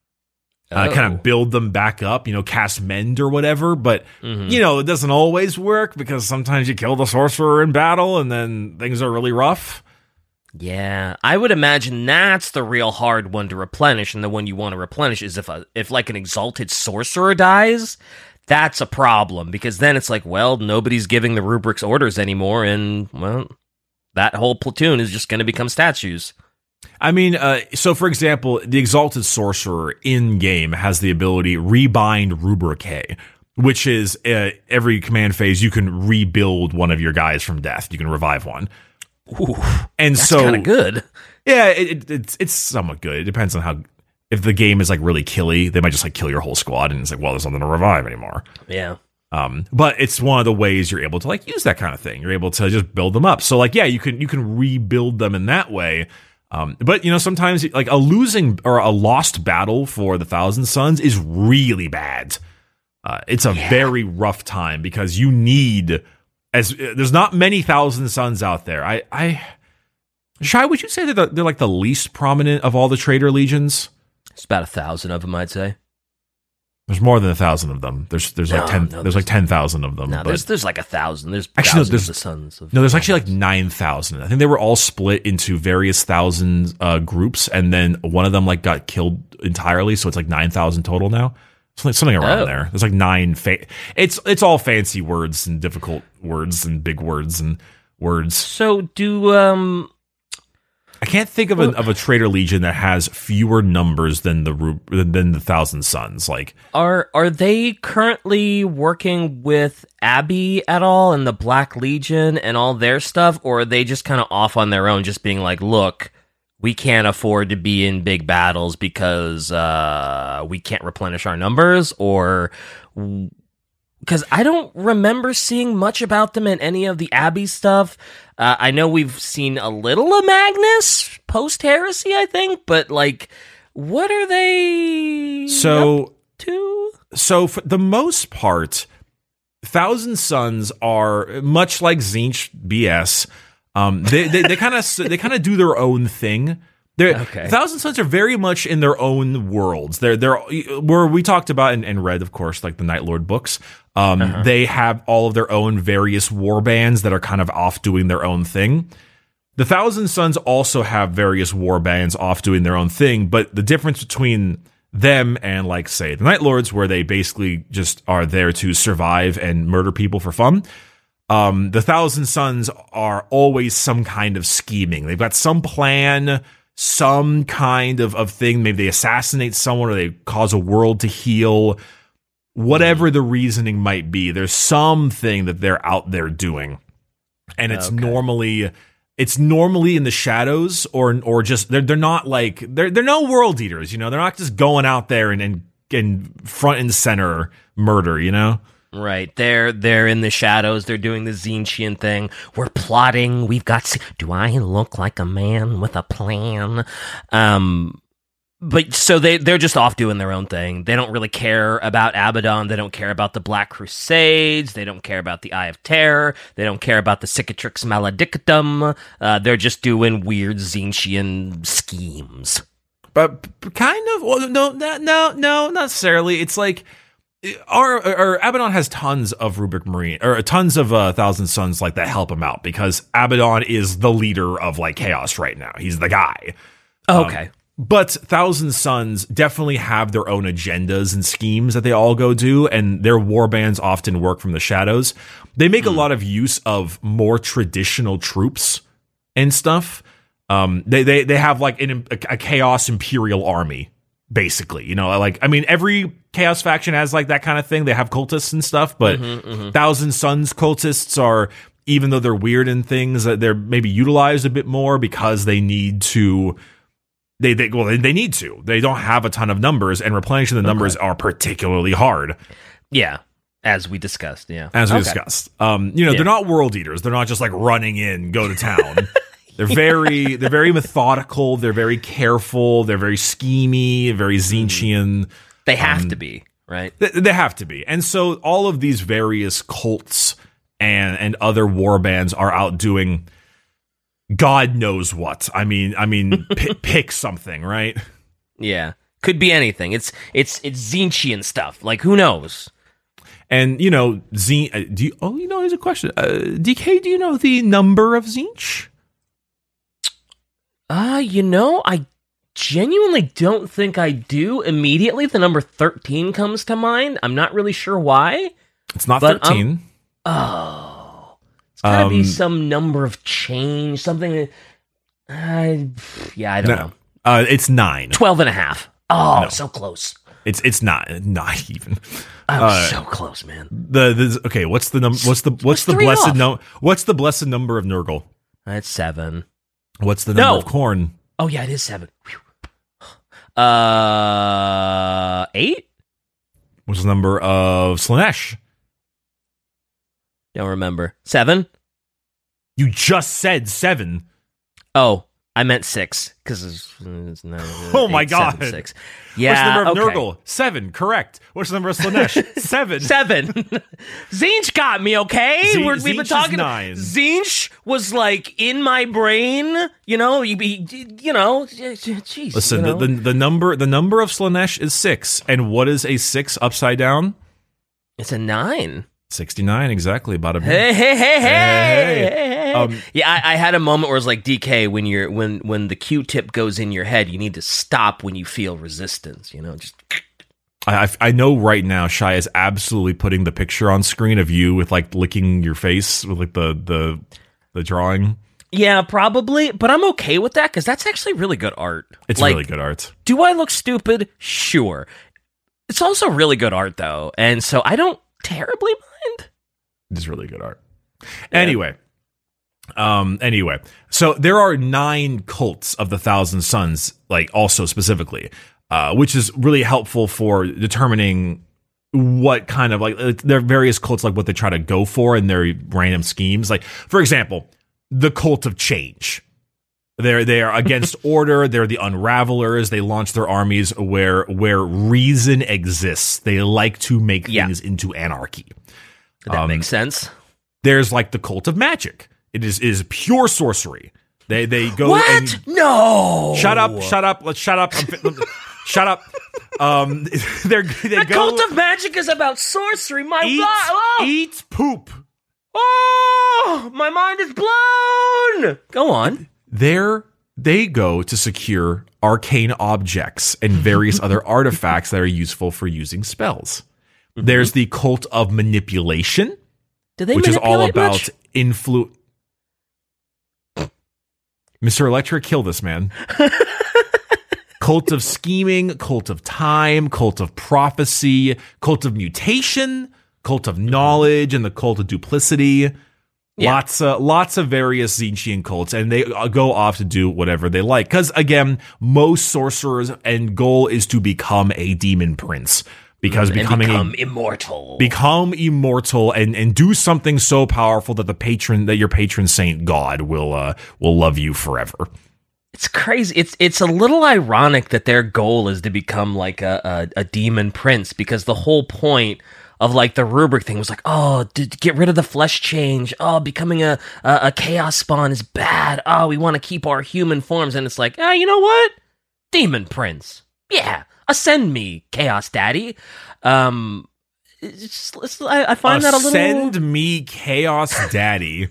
Uh, Oh. kind of build them back up, you know, cast mend or whatever. But, Mhm. you know, it doesn't always work because sometimes you kill the sorcerer in battle and then things are really rough. Yeah, I would imagine that's the real hard one to replenish, and the one you want to replenish is if a if like an exalted sorcerer dies, that's a problem because then it's like, well, nobody's giving the rubrics orders anymore, and well, that whole platoon is just going to become statues. I mean, uh, so for example, the Exalted Sorcerer in game has the ability Rebind Rubricae, which is uh, every command phase you can rebuild one of your guys from death. You can revive one. Ooh, And that's so, kind of good. yeah, it, it, it's it's somewhat good. It depends on how. If the game is like really killy, they might just like kill your whole squad, and it's like, well, there's nothing to revive anymore. Yeah. Um, but it's one of the ways you're able to like use that kind of thing. You're able to just build them up. So like, yeah, you can you can rebuild them in that way. Um, but you know, sometimes like a losing or a lost battle for the Thousand Sons is really bad. Uh, it's a Yeah. very rough time because you need as uh, there's not many Thousand Sons out there. I, I, Shai, would you say that they're, they're like the least prominent of all the Traitor Legions? It's about a thousand of them, I'd say. There's more than a thousand of them. There's there's like No, ten. no, there's like ten thousand of them. No, but- there's there's like a thousand. There's Actually, no, thousands there's- of sons. Of No, there's actually like nine thousand. I think they were all split into various thousand uh, groups, and then one of them like got killed entirely, so it's like nine thousand total now. Something, something around Oh. there. There's like nine. Fa- it's it's all fancy words and difficult words and big words and words. So do um I can't think of a of a Traitor Legion that has fewer numbers than the Ru- than the Thousand Sons. Like Are are they currently working with Abby at all and the Black Legion and all their stuff, or are they just kind of off on their own, just being like, look, we can't afford to be in big battles because uh, we can't replenish our numbers, or because I don't remember seeing much about them in any of the Abby stuff. Uh, I know we've seen a little of Magnus post Heresy, I think, but like what are they So, up to? So for the most part, Thousand Sons are much like Tzeentch B S. Um, they they kind of they kind of do their own thing. They're, Okay. Thousand Sons are very much in their own worlds. They're they're where we talked about and, and read, of course, like the Night Lord books. Um, uh-huh. They have all of their own various war bands that are kind of off doing their own thing. The Thousand Sons also have various war bands off doing their own thing, but the difference between them and, like, say, the Night Lords, where they basically just are there to survive and murder people for fun. Um, the Thousand Sons are always some kind of scheming. They've got some plan, some kind of, of thing. Maybe they assassinate someone or they cause a world to heal. Whatever the reasoning might be, there's something that they're out there doing. And it's okay. normally it's normally in the shadows or or just they're they're not like they're they're no world eaters, you know. They're not just going out there and and, and front and center murder, you know. Right, they're they're in the shadows. They're doing the Tzeentchian thing. We're plotting. We've got. Do I look like a man with a plan? Um, but so they they're just off doing their own thing. They don't really care about Abaddon. They don't care about the Black Crusades. They don't care about the Eye of Terror. They don't care about the Cicatrix Maledictum. Uh, they're just doing weird Tzeentchian schemes. But kind of. Well, no, no, no, not necessarily. It's like. Our, our Abaddon has tons of Rubric Marine or tons of uh, Thousand Sons like that help him out because Abaddon is the leader of like chaos right now. He's the guy. Oh, okay. Um, but Thousand Sons definitely have their own agendas and schemes that they all go do, and their war bands often work from the shadows. They make mm. a lot of use of more traditional troops and stuff. Um, they they they have like an, a, a chaos imperial army. Basically, you know, like, I mean, every Chaos faction has like that kind of thing. They have cultists and stuff, but mm-hmm, mm-hmm. Thousand Sons cultists are, even though they're weird in things, that they're maybe utilized a bit more because they need to, they, they, well, they, they need to. They don't have a ton of numbers, and replenishing the numbers okay. are particularly hard. Yeah. As we discussed, yeah. As we okay. discussed. Um, you know, yeah. they're not world eaters. They're not just like running in, go to town. They're very, they're very methodical. They're very careful. They're very schemy, very Tzeentchian. They have um, to be, right? They, they have to be. And so all of these various cults and and other war bands are out doing God knows what. I mean, I mean, p- pick something, right? Yeah, could be anything. It's it's it's Tzeentchian stuff. Like, who knows? And you know, Z. Uh, do you, oh, you know, there's a question. Uh, D K, do you know the number of Tzeentch? Uh, you know, I genuinely don't think I do. Immediately, the number thirteen comes to mind. I'm not really sure why. It's not thirteen. Um, oh. It's gotta um, be some number of change, something that... Uh, yeah, I don't no. know. Uh, it's nine. Twelve and a half. Oh, no. so close. It's it's not not even. Oh, uh, so close, man. The, the okay, what's the number? What's the what's the blessed no? What's the blessed number of Nurgle? It's seven. What's the number no. of Khorne? Oh yeah, it is seven. Whew. Uh, eight. What's the number of Slaanesh? Don't remember. Seven. You just said seven. Oh, I meant six because it's, it's nine, oh eight, my god, seven, six. Yeah, what's the number of okay. Nurgle? Seven, correct. What's the number of Slaanesh? Seven. Seven. Tzeentch got me, okay? Z- We're, we've been talking. Nine. Tzeentch was like in my brain. You know, you be, you know, jeez. Listen, you know? The, the the number the number of Slaanesh is six, and what is a six upside down? It's a nine. sixty-nine, exactly. About a hey, hey, hey, hey, hey, hey. Um, yeah, I, I had a moment where it's like, D K, when you're when when the Q-tip goes in your head, you need to stop when you feel resistance. You know, just. I I know right now, Shai is absolutely putting the picture on screen of you with like licking your face with like the the the drawing. Yeah, probably, but I'm okay with that because that's actually really good art. It's like, really good art. Do I look stupid? Sure. It's also really good art though, and so I don't terribly mind. It's really good art. Yeah. Anyway, um, anyway, so there are nine cults of the Thousand Sons, like also specifically, uh, which is really helpful for determining what kind of like there are various cults, like what they try to go for in their random schemes. Like, for example, the cult of change. They're they are against order. They're the unravelers. They launch their armies where where reason exists. They like to make Yeah. things into anarchy. That Um, makes sense. There's like the cult of magic. It is is pure sorcery. They they go What? and No. shut up, shut up, let's shut up, I'm fi- shut up. Um, they're they The go cult of magic is about sorcery. My eat, God. Oh. eat poop. oh, my mind is blown. Go on. There they go to secure arcane objects and various other artifacts that are useful for using spells. Mm-hmm. There's the cult of manipulation, Do they which is all manipulate about much? influ. Mister Electric, kill this man. Cult of scheming, cult of time, cult of prophecy, cult of mutation, cult of knowledge, and the cult of duplicity. Yeah. Lots of lots of various Tzeentchian cults, and they uh, go off to do whatever they like. Because again, most sorcerers' end goal is to become a demon prince. Because And becoming become a, immortal. become immortal and, and do something so powerful that the patron that your patron saint God will uh, will love you forever. It's crazy. It's it's a little ironic that their goal is to become like a, a, a demon prince, because the whole point of like the rubric thing was like, oh, to get rid of the flesh change. Oh, becoming a, a, a chaos spawn is bad. Oh, we want to keep our human forms. And it's like, ah, you know what? Demon prince. Yeah. Ascend me, Chaos Daddy. Um, it's just, it's, I, I find that a little. Send me Chaos Daddy.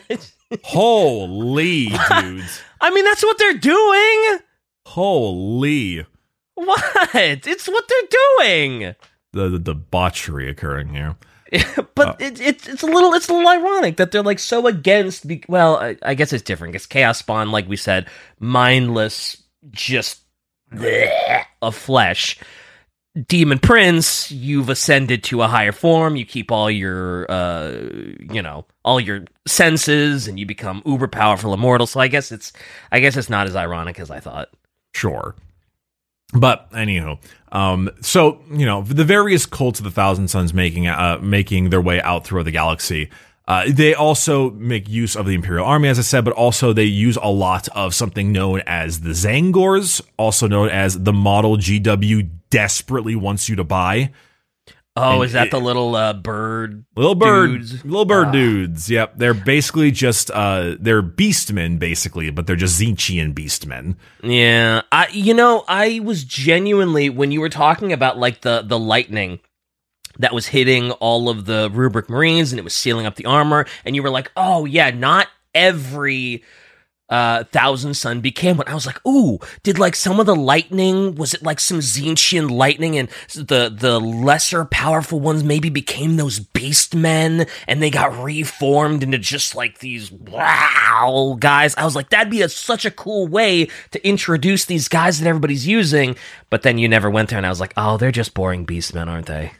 Holy dudes. I mean, that's what they're doing. Holy. What? It's what they're doing. The, the debauchery occurring here. but Uh, it, it's it's a little it's a little ironic that they're like so against. Be- well, I, I guess it's different because Chaos Spawn, like we said, mindless, just bleh of flesh. Demon Prince, you've ascended to a higher form. You keep all your, uh, you know, all your senses, and you become uber powerful, immortal. So I guess it's, I guess it's not as ironic as I thought. Sure. But anywho, um, so you know the various cults of the Thousand Suns making uh, making their way out throughout the galaxy. Uh, they also make use of the Imperial Army, as I said, but also they use a lot of something known as the Zangors, also known as the model G W desperately wants you to buy. Oh, And is that it- the little uh, bird? Little bird, dudes? little bird Ah. dudes. Yep, they're basically just uh, they're beastmen, basically, but they're just Tzeentchian beastmen. Yeah, I you know I was genuinely, when you were talking about like the the lightning that was hitting all of the Rubric Marines and it was sealing up the armor, and you were like, oh yeah, not every uh Thousand Sun became one. I was like, ooh, did like some of the lightning, was it like some Tzeentchian lightning, and the the lesser powerful ones maybe became those beast men and they got reformed into just like these wow guys? I was like, that'd be a, such a cool way to introduce these guys that everybody's using. But then you never went there, and I was like, oh, they're just boring beast men, aren't they?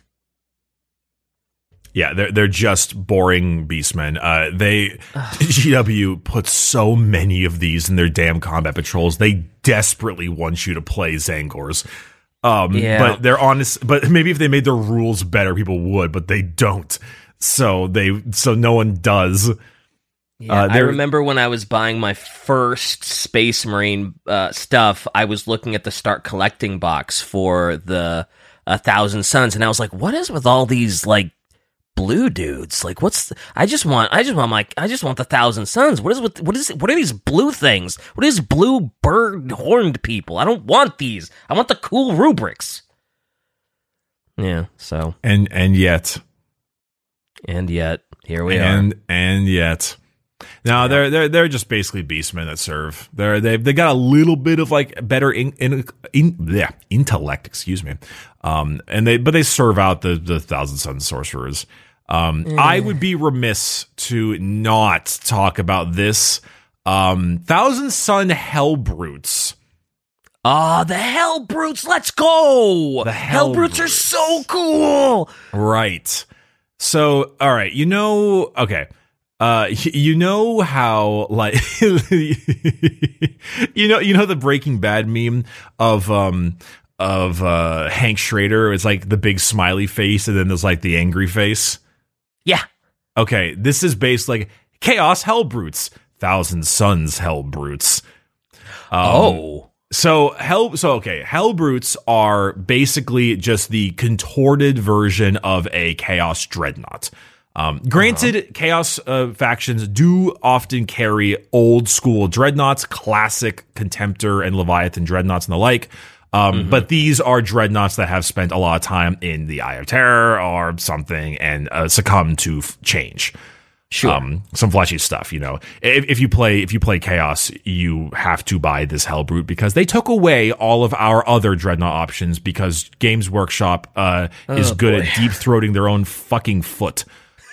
Yeah, they're they're just boring beastmen. Uh, they G W puts so many of these in their damn combat patrols. They desperately want you to play Zangors. Um, Yeah. but they're honest. But maybe if they made their rules better, people would. But they don't. So they so no one does. Yeah, Uh, I there- remember when I was buying my first Space Marine uh, stuff, I was looking at the Start Collecting box for the uh, Thousand Suns, and I was like, what is with all these, like, blue dudes? Like, what's the, I just want I just want my I just want the Thousand Suns. What is with what is what are these blue things? What is blue bird horned people? I don't want these. I want the cool rubrics. Yeah, so And and yet and yet here we and and yet. No, they're they're they're just basically beastmen that serve. They're they they got a little bit of like better in, in, in yeah intellect, excuse me. Um, and they but they serve out the the Thousand Sun sorcerers. Um, I would be remiss to not talk about this. Um, Thousand Sun Hell Brutes. Ah, oh, the Hell Brutes, let's go! The Hell, Hell Brutes are Brutes. so cool! Right. So, all right, you know, okay. Uh, y- you know how, like, you know, you know the Breaking Bad meme of, um, of, uh, Hank Schrader. It's like the big smiley face, and then there's like the angry face. Yeah. Okay, this is based like Chaos Hell Brutes, Thousand Suns Hell Brutes. Um, oh. So hell, so okay, Hellbrutes are basically just the contorted version of a Chaos Dreadnought. Um, granted, uh-huh. Chaos uh, factions do often carry old school Dreadnoughts, classic Contemptor and Leviathan Dreadnoughts and the like. Um, mm-hmm. But these are Dreadnoughts that have spent a lot of time in the Eye of Terror or something and uh, succumbed to f- change. Sure. Um, some flashy stuff, you know. If, if you play, if you play Chaos, you have to buy this Hellbrute because they took away all of our other Dreadnought options because Games Workshop uh, oh, is good boy. at deep throating their own fucking foot,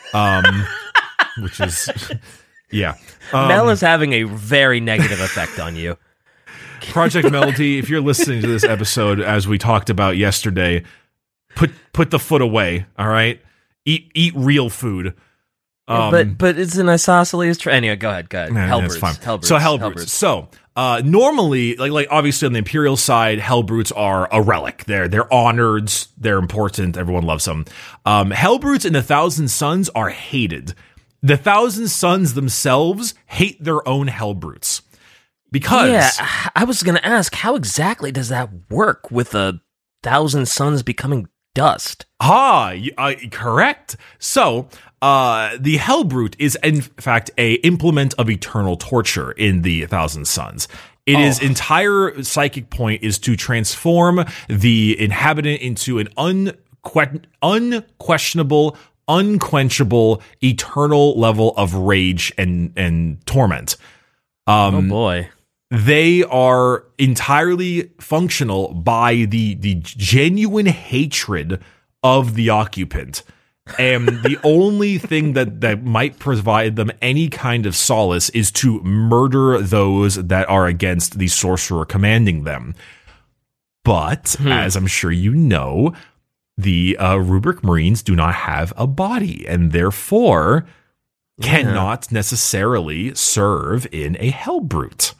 um, which is, yeah. Um, Mel is having a very negative effect on you. Project Melody, if you're listening to this episode, as we talked about yesterday, put put the foot away. All right, eat eat real food. Um, but but it's an isosceles. Tra- anyway, go ahead, go ahead. Nah, Hellbrutes. That's fine. Hellbrutes. So Hellbrutes. Hellbrutes. So uh, normally, like like obviously on the Imperial side, Hellbrutes are a relic. They're they're honored. They're important. Everyone loves them. Um, Hellbrutes and the Thousand Sons are hated. The Thousand Sons themselves hate their own Hellbrutes because. Yeah, I was going to ask, how exactly does that work with a Thousand Sons becoming dust? Ah, uh, correct. So. Uh, the Hellbrute is, in fact, a implement of eternal torture in the Thousand Sons. It oh. is entire psychic point is to transform the inhabitant into an unque- unquestionable, unquenchable, eternal level of rage and, and torment. Um, oh boy. They are entirely functional by the, the genuine hatred of the occupant. And the only thing that, that might provide them any kind of solace is to murder those that are against the sorcerer commanding them. But, hmm. as I'm sure you know, the uh, Rubric Marines do not have a body, and therefore yeah. cannot necessarily serve in a Hellbrute.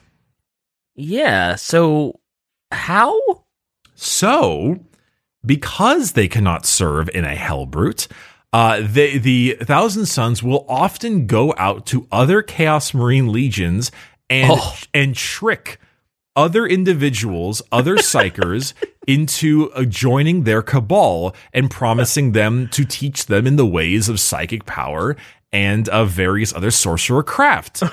Yeah, so how? So, because they cannot serve in a Hellbrute, Uh, they, the Thousand Sons will often go out to other Chaos Marine legions and oh. and trick other individuals, other psychers, into uh, joining their cabal and promising them to teach them in the ways of psychic power and of various other sorcerer craft.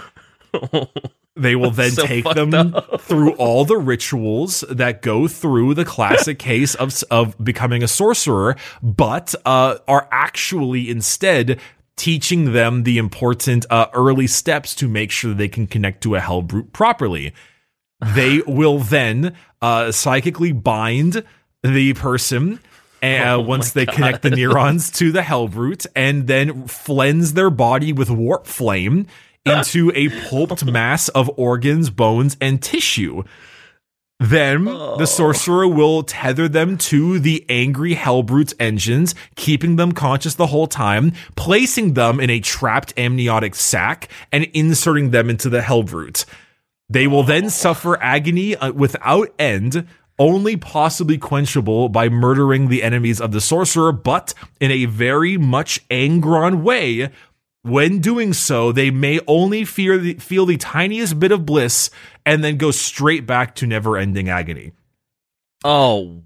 They will then so take them up. through all the rituals that go through the classic case of of becoming a sorcerer, but uh, are actually instead teaching them the important uh, early steps to make sure they can connect to a Hellbrute properly. They will then uh, psychically bind the person uh, oh once they God. connect the neurons to the Hellbrute, and then cleanse their body with warp flame into a pulped mass of organs, bones, and tissue. Then oh. the sorcerer will tether them to the angry Hellbrute's engines, keeping them conscious the whole time, placing them in a trapped amniotic sac, and inserting them into the Hellbrute. They will then suffer agony without end, only possibly quenchable by murdering the enemies of the sorcerer, but in a very much Angron way. When doing so, they may only fear the, feel the tiniest bit of bliss and then go straight back to never-ending agony. Oh,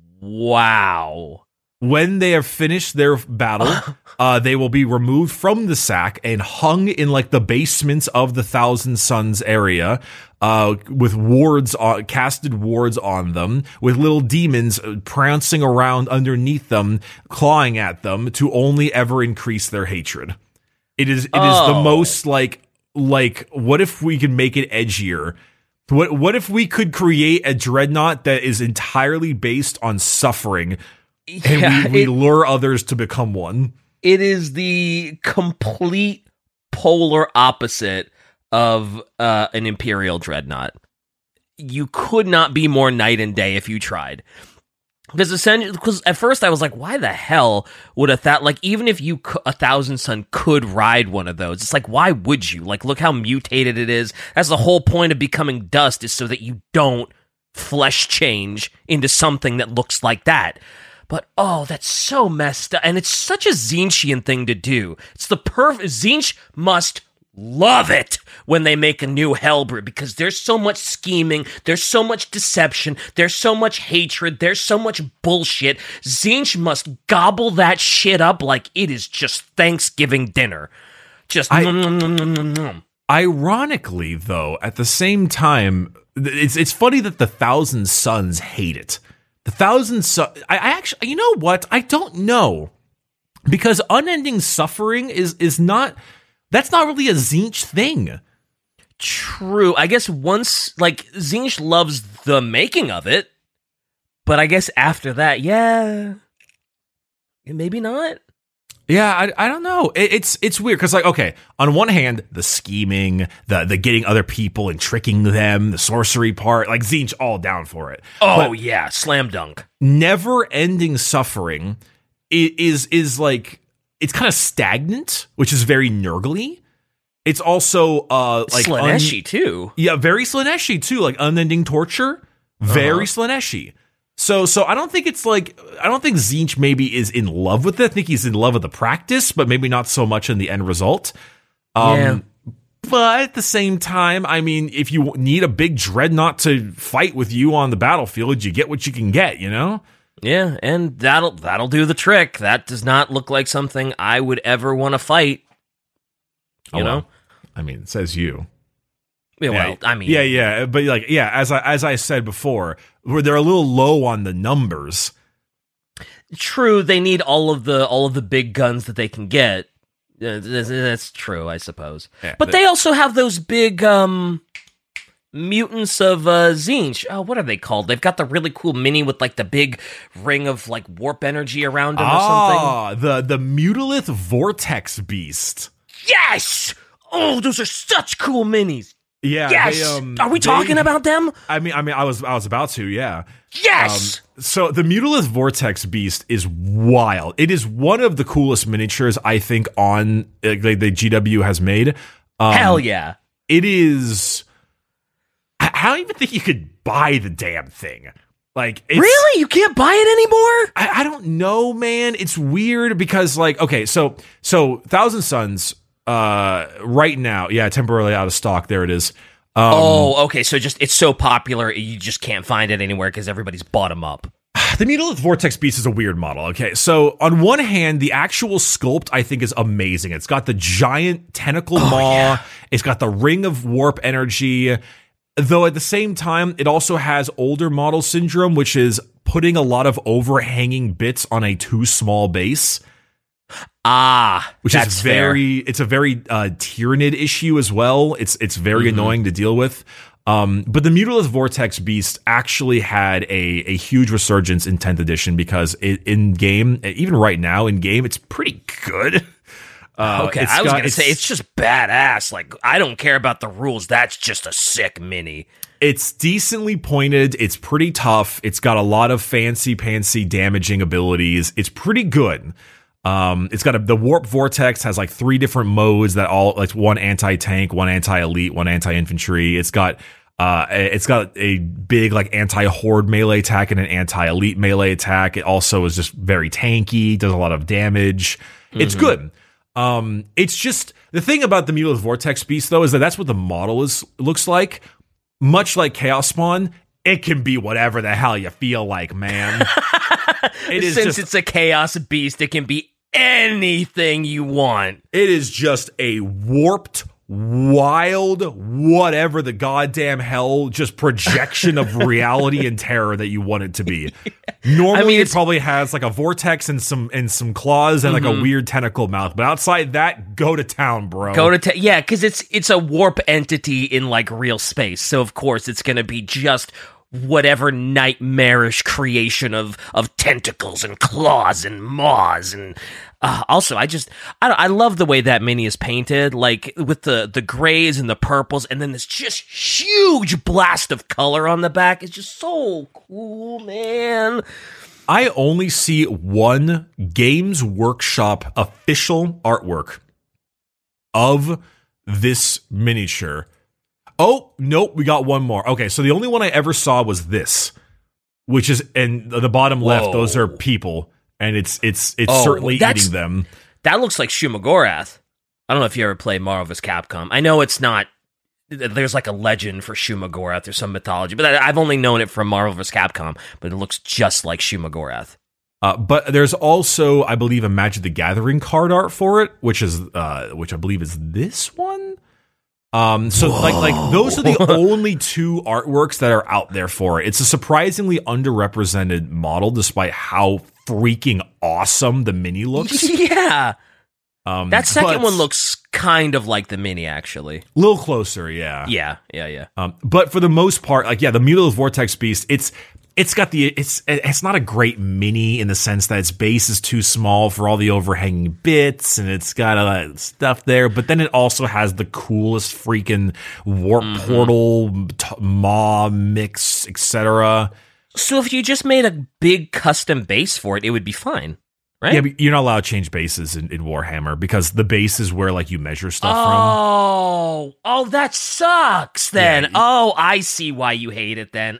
wow. When they have finished their battle, uh, they will be removed from the sack and hung in like the basements of the Thousand Sons area, uh, with wards, uh, casted wards on them, with little demons prancing around underneath them, clawing at them to only ever increase their hatred. It is it oh. is the most like like what if we could make it edgier? What what if we could create a dreadnought that is entirely based on suffering, and yeah, we, we it, lure others to become one? It is the complete polar opposite of uh, an Imperial dreadnought. You could not be more night and day if you tried. Because essentially, because at first I was like, why the hell would a that like even if you a Thousand Son could ride one of those, it's like, why would you? Like, look how mutated it is. That's the whole point of becoming dust, is so that you don't flesh change into something that looks like that. But oh, that's so messed up, and it's such a Zinchian thing to do. It's the perfect. Zinch must love it when they make a new Hellbrew, because there's so much scheming, there's so much deception, there's so much hatred, there's so much bullshit. Tzeentch must gobble that shit up like it is just Thanksgiving dinner. Just I, nom, nom, nom, nom, nom, nom. Ironically, though, at the same time, it's it's funny that the Thousand Sons hate it. The Thousand Sons, I, I actually, you know what? I don't know. Because unending suffering is is not, that's not really a Tzeentch thing. True. I guess once, like, Tzeentch loves the making of it, but I guess after that, yeah, maybe not. Yeah, I, I don't know. It, it's it's weird because, like, okay, on one hand, the scheming, the the getting other people and tricking them, the sorcery part, like, Tzeentch all down for it. Oh, but yeah, slam dunk. Never-ending suffering is is like, it's kind of stagnant, which is very Nurgly. It's also uh like Slaaneshi un- too. Yeah, very Slaaneshi too, like unending torture, very uh-huh. Slaaneshi. So so I don't think it's like, I don't think Tzeentch maybe is in love with it. I think he's in love with the practice, but maybe not so much in the end result. Um yeah. But at the same time, I mean, if you need a big dreadnought to fight with you on the battlefield, you get what you can get, you know? Yeah, and that'll that'll do the trick. That does not look like something I would ever want to fight. You oh, know, well. I mean, it says you. Yeah, well, yeah, I mean, yeah, yeah, but like, yeah, as I as I said before, where they're a little low on the numbers. True, they need all of the all of the big guns that they can get. Uh, that's, that's true, I suppose. Yeah, but they also have those big um. mutants of uh, Tzeentch. Oh, what are they called? They've got the really cool mini with like the big ring of like warp energy around them ah, or something. Ah, the the Mutalith Vortex Beast. Yes! Oh, those are such cool minis. Yeah. Yes. They, um, are we they, talking about them? I mean, I mean, I was I was about to. Yeah. Yes. Um, so the Mutalith Vortex Beast is wild. It is one of the coolest miniatures I think on uh, the, the G W has made. Um, Hell yeah! It is. I don't even think you could buy the damn thing. Like, it's, really? You can't buy it anymore? I, I don't know, man. It's weird because, like, okay, so so Thousand Sons, uh, right now, yeah, temporarily out of stock. There it is. Um, oh, okay. So just it's so popular, you just can't find it anywhere because everybody's bought them up. The Mutalith Vortex Beast is a weird model. Okay, so on one hand, the actual sculpt I think is amazing. It's got the giant tentacle oh, maw. Yeah. It's got the ring of warp energy. Though at the same time, it also has older model syndrome, which is putting a lot of overhanging bits on a too small base. Ah, which that's is very, fair. It's a very uh, Tyranid issue as well. It's it's very mm-hmm. annoying to deal with. Um, but the Mutalith Vortex Beast actually had a a huge resurgence in tenth edition because it, in game, even right now in game, it's pretty good. Uh, okay, I was got, gonna it's, say it's just badass. Like, I don't care about the rules. That's just a sick mini. It's decently pointed. It's pretty tough. It's got a lot of fancy pantsy damaging abilities. It's pretty good. Um, it's got a, the Warp Vortex has like three different modes that all like one anti-tank, one anti-elite, one anti-infantry. It's got uh, it's got a big like anti-horde melee attack and an anti-elite melee attack. It also is just very tanky. Does a lot of damage. Mm-hmm. It's good. Um, it's just the thing about the Mutalith Vortex Beast though is that that's what the model is looks like. Much like Chaos Spawn, it can be whatever the hell you feel like, man. It is Since just, it's a Chaos Beast, it can be anything you want. It is just a warped, wild, whatever the goddamn hell, just projection of reality and terror that you want it to be. Normally, I mean, it probably has like a vortex and some and some claws and mm-hmm. like a weird tentacle mouth. But outside that, go to town, bro. Go to town, yeah, because it's it's a warp entity in like real space. So of course, it's gonna be just whatever nightmarish creation of of tentacles and claws and maws and uh, also I just I I love the way that mini is painted, like with the the grays and the purples, and then this just huge blast of color on the back. It's just so cool, man. I only see one Games Workshop official artwork of this miniature. Oh, nope, we got one more. Okay, so the only one I ever saw was this, which is, and the bottom Whoa. left, those are people, and it's it's it's oh, certainly eating them. That looks like Shumagorath. I don't know if you ever played Marvel versus. Capcom. I know it's not there's like a legend for Shumagorath. There's some mythology, but I've only known it from Marvel versus. Capcom, but it looks just like Shumagorath. Uh, but there's also, I believe, a Magic the Gathering card art for it, which is, uh, which I believe is this one. Um, so Whoa. like, like those are the only two artworks that are out there for it. It's a surprisingly underrepresented model, despite how freaking awesome the mini looks. Yeah. Um, that second but, one looks kind of like the mini, actually. A little closer, yeah. Yeah, yeah, yeah. Um, but for the most part, like, yeah, the Mutalisk Vortex Beast, it's it's got the it's it's not a great mini in the sense that its base is too small for all the overhanging bits, and it's got a lot of stuff there. But then it also has the coolest freaking warp mm-hmm. portal, t- maw mix, et cetera. So if you just made a big custom base for it, it would be fine. Right? Yeah, but you're not allowed to change bases in, in Warhammer because the base is where like you measure stuff oh, from. Oh, oh, that sucks. Then, yeah, you, oh, I see why you hate it. Then,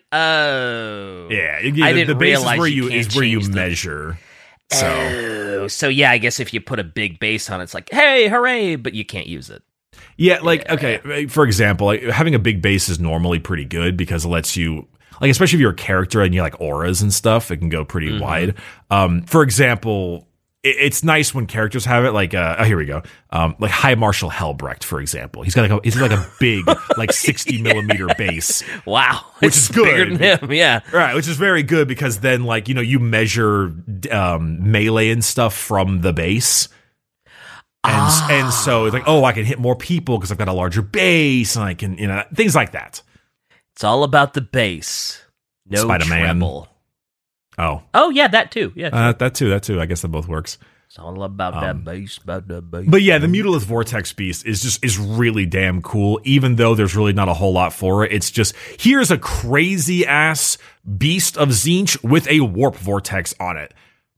oh, yeah, yeah I the, didn't the base realize is where you, you is where you measure. The... So, oh, so yeah, I guess if you put a big base on it, it's like, hey, hooray! But you can't use it. Yeah, like yeah. okay, for example, like, having a big base is normally pretty good because it lets you. Like, especially if you're a character and you like auras and stuff, it can go pretty mm-hmm. wide. Um, for example, it, it's nice when characters have it. Like, uh, oh, here we go. Um, like High Marshal Helbrecht, for example. He's got like a, he's got like a big, like sixty yeah. millimeter base. Wow, which it's is good. Bigger than him, yeah, right. Which is very good because then, like, you know, you measure um, melee and stuff from the base. And, ah. and so it's like, oh, I can hit more people because I've got a larger base, and I can, you know, things like that. It's all about the base. No Spider-Man. treble. Oh. Oh, yeah, that too. Yeah, uh, that too, that too. I guess that both works. It's all about um, that base, about that base. But yeah, the Mutalisk Vortex Beast is just is really damn cool, even though there's really not a whole lot for it. It's just, here's a crazy-ass beast of Tzeentch with a warp vortex on it.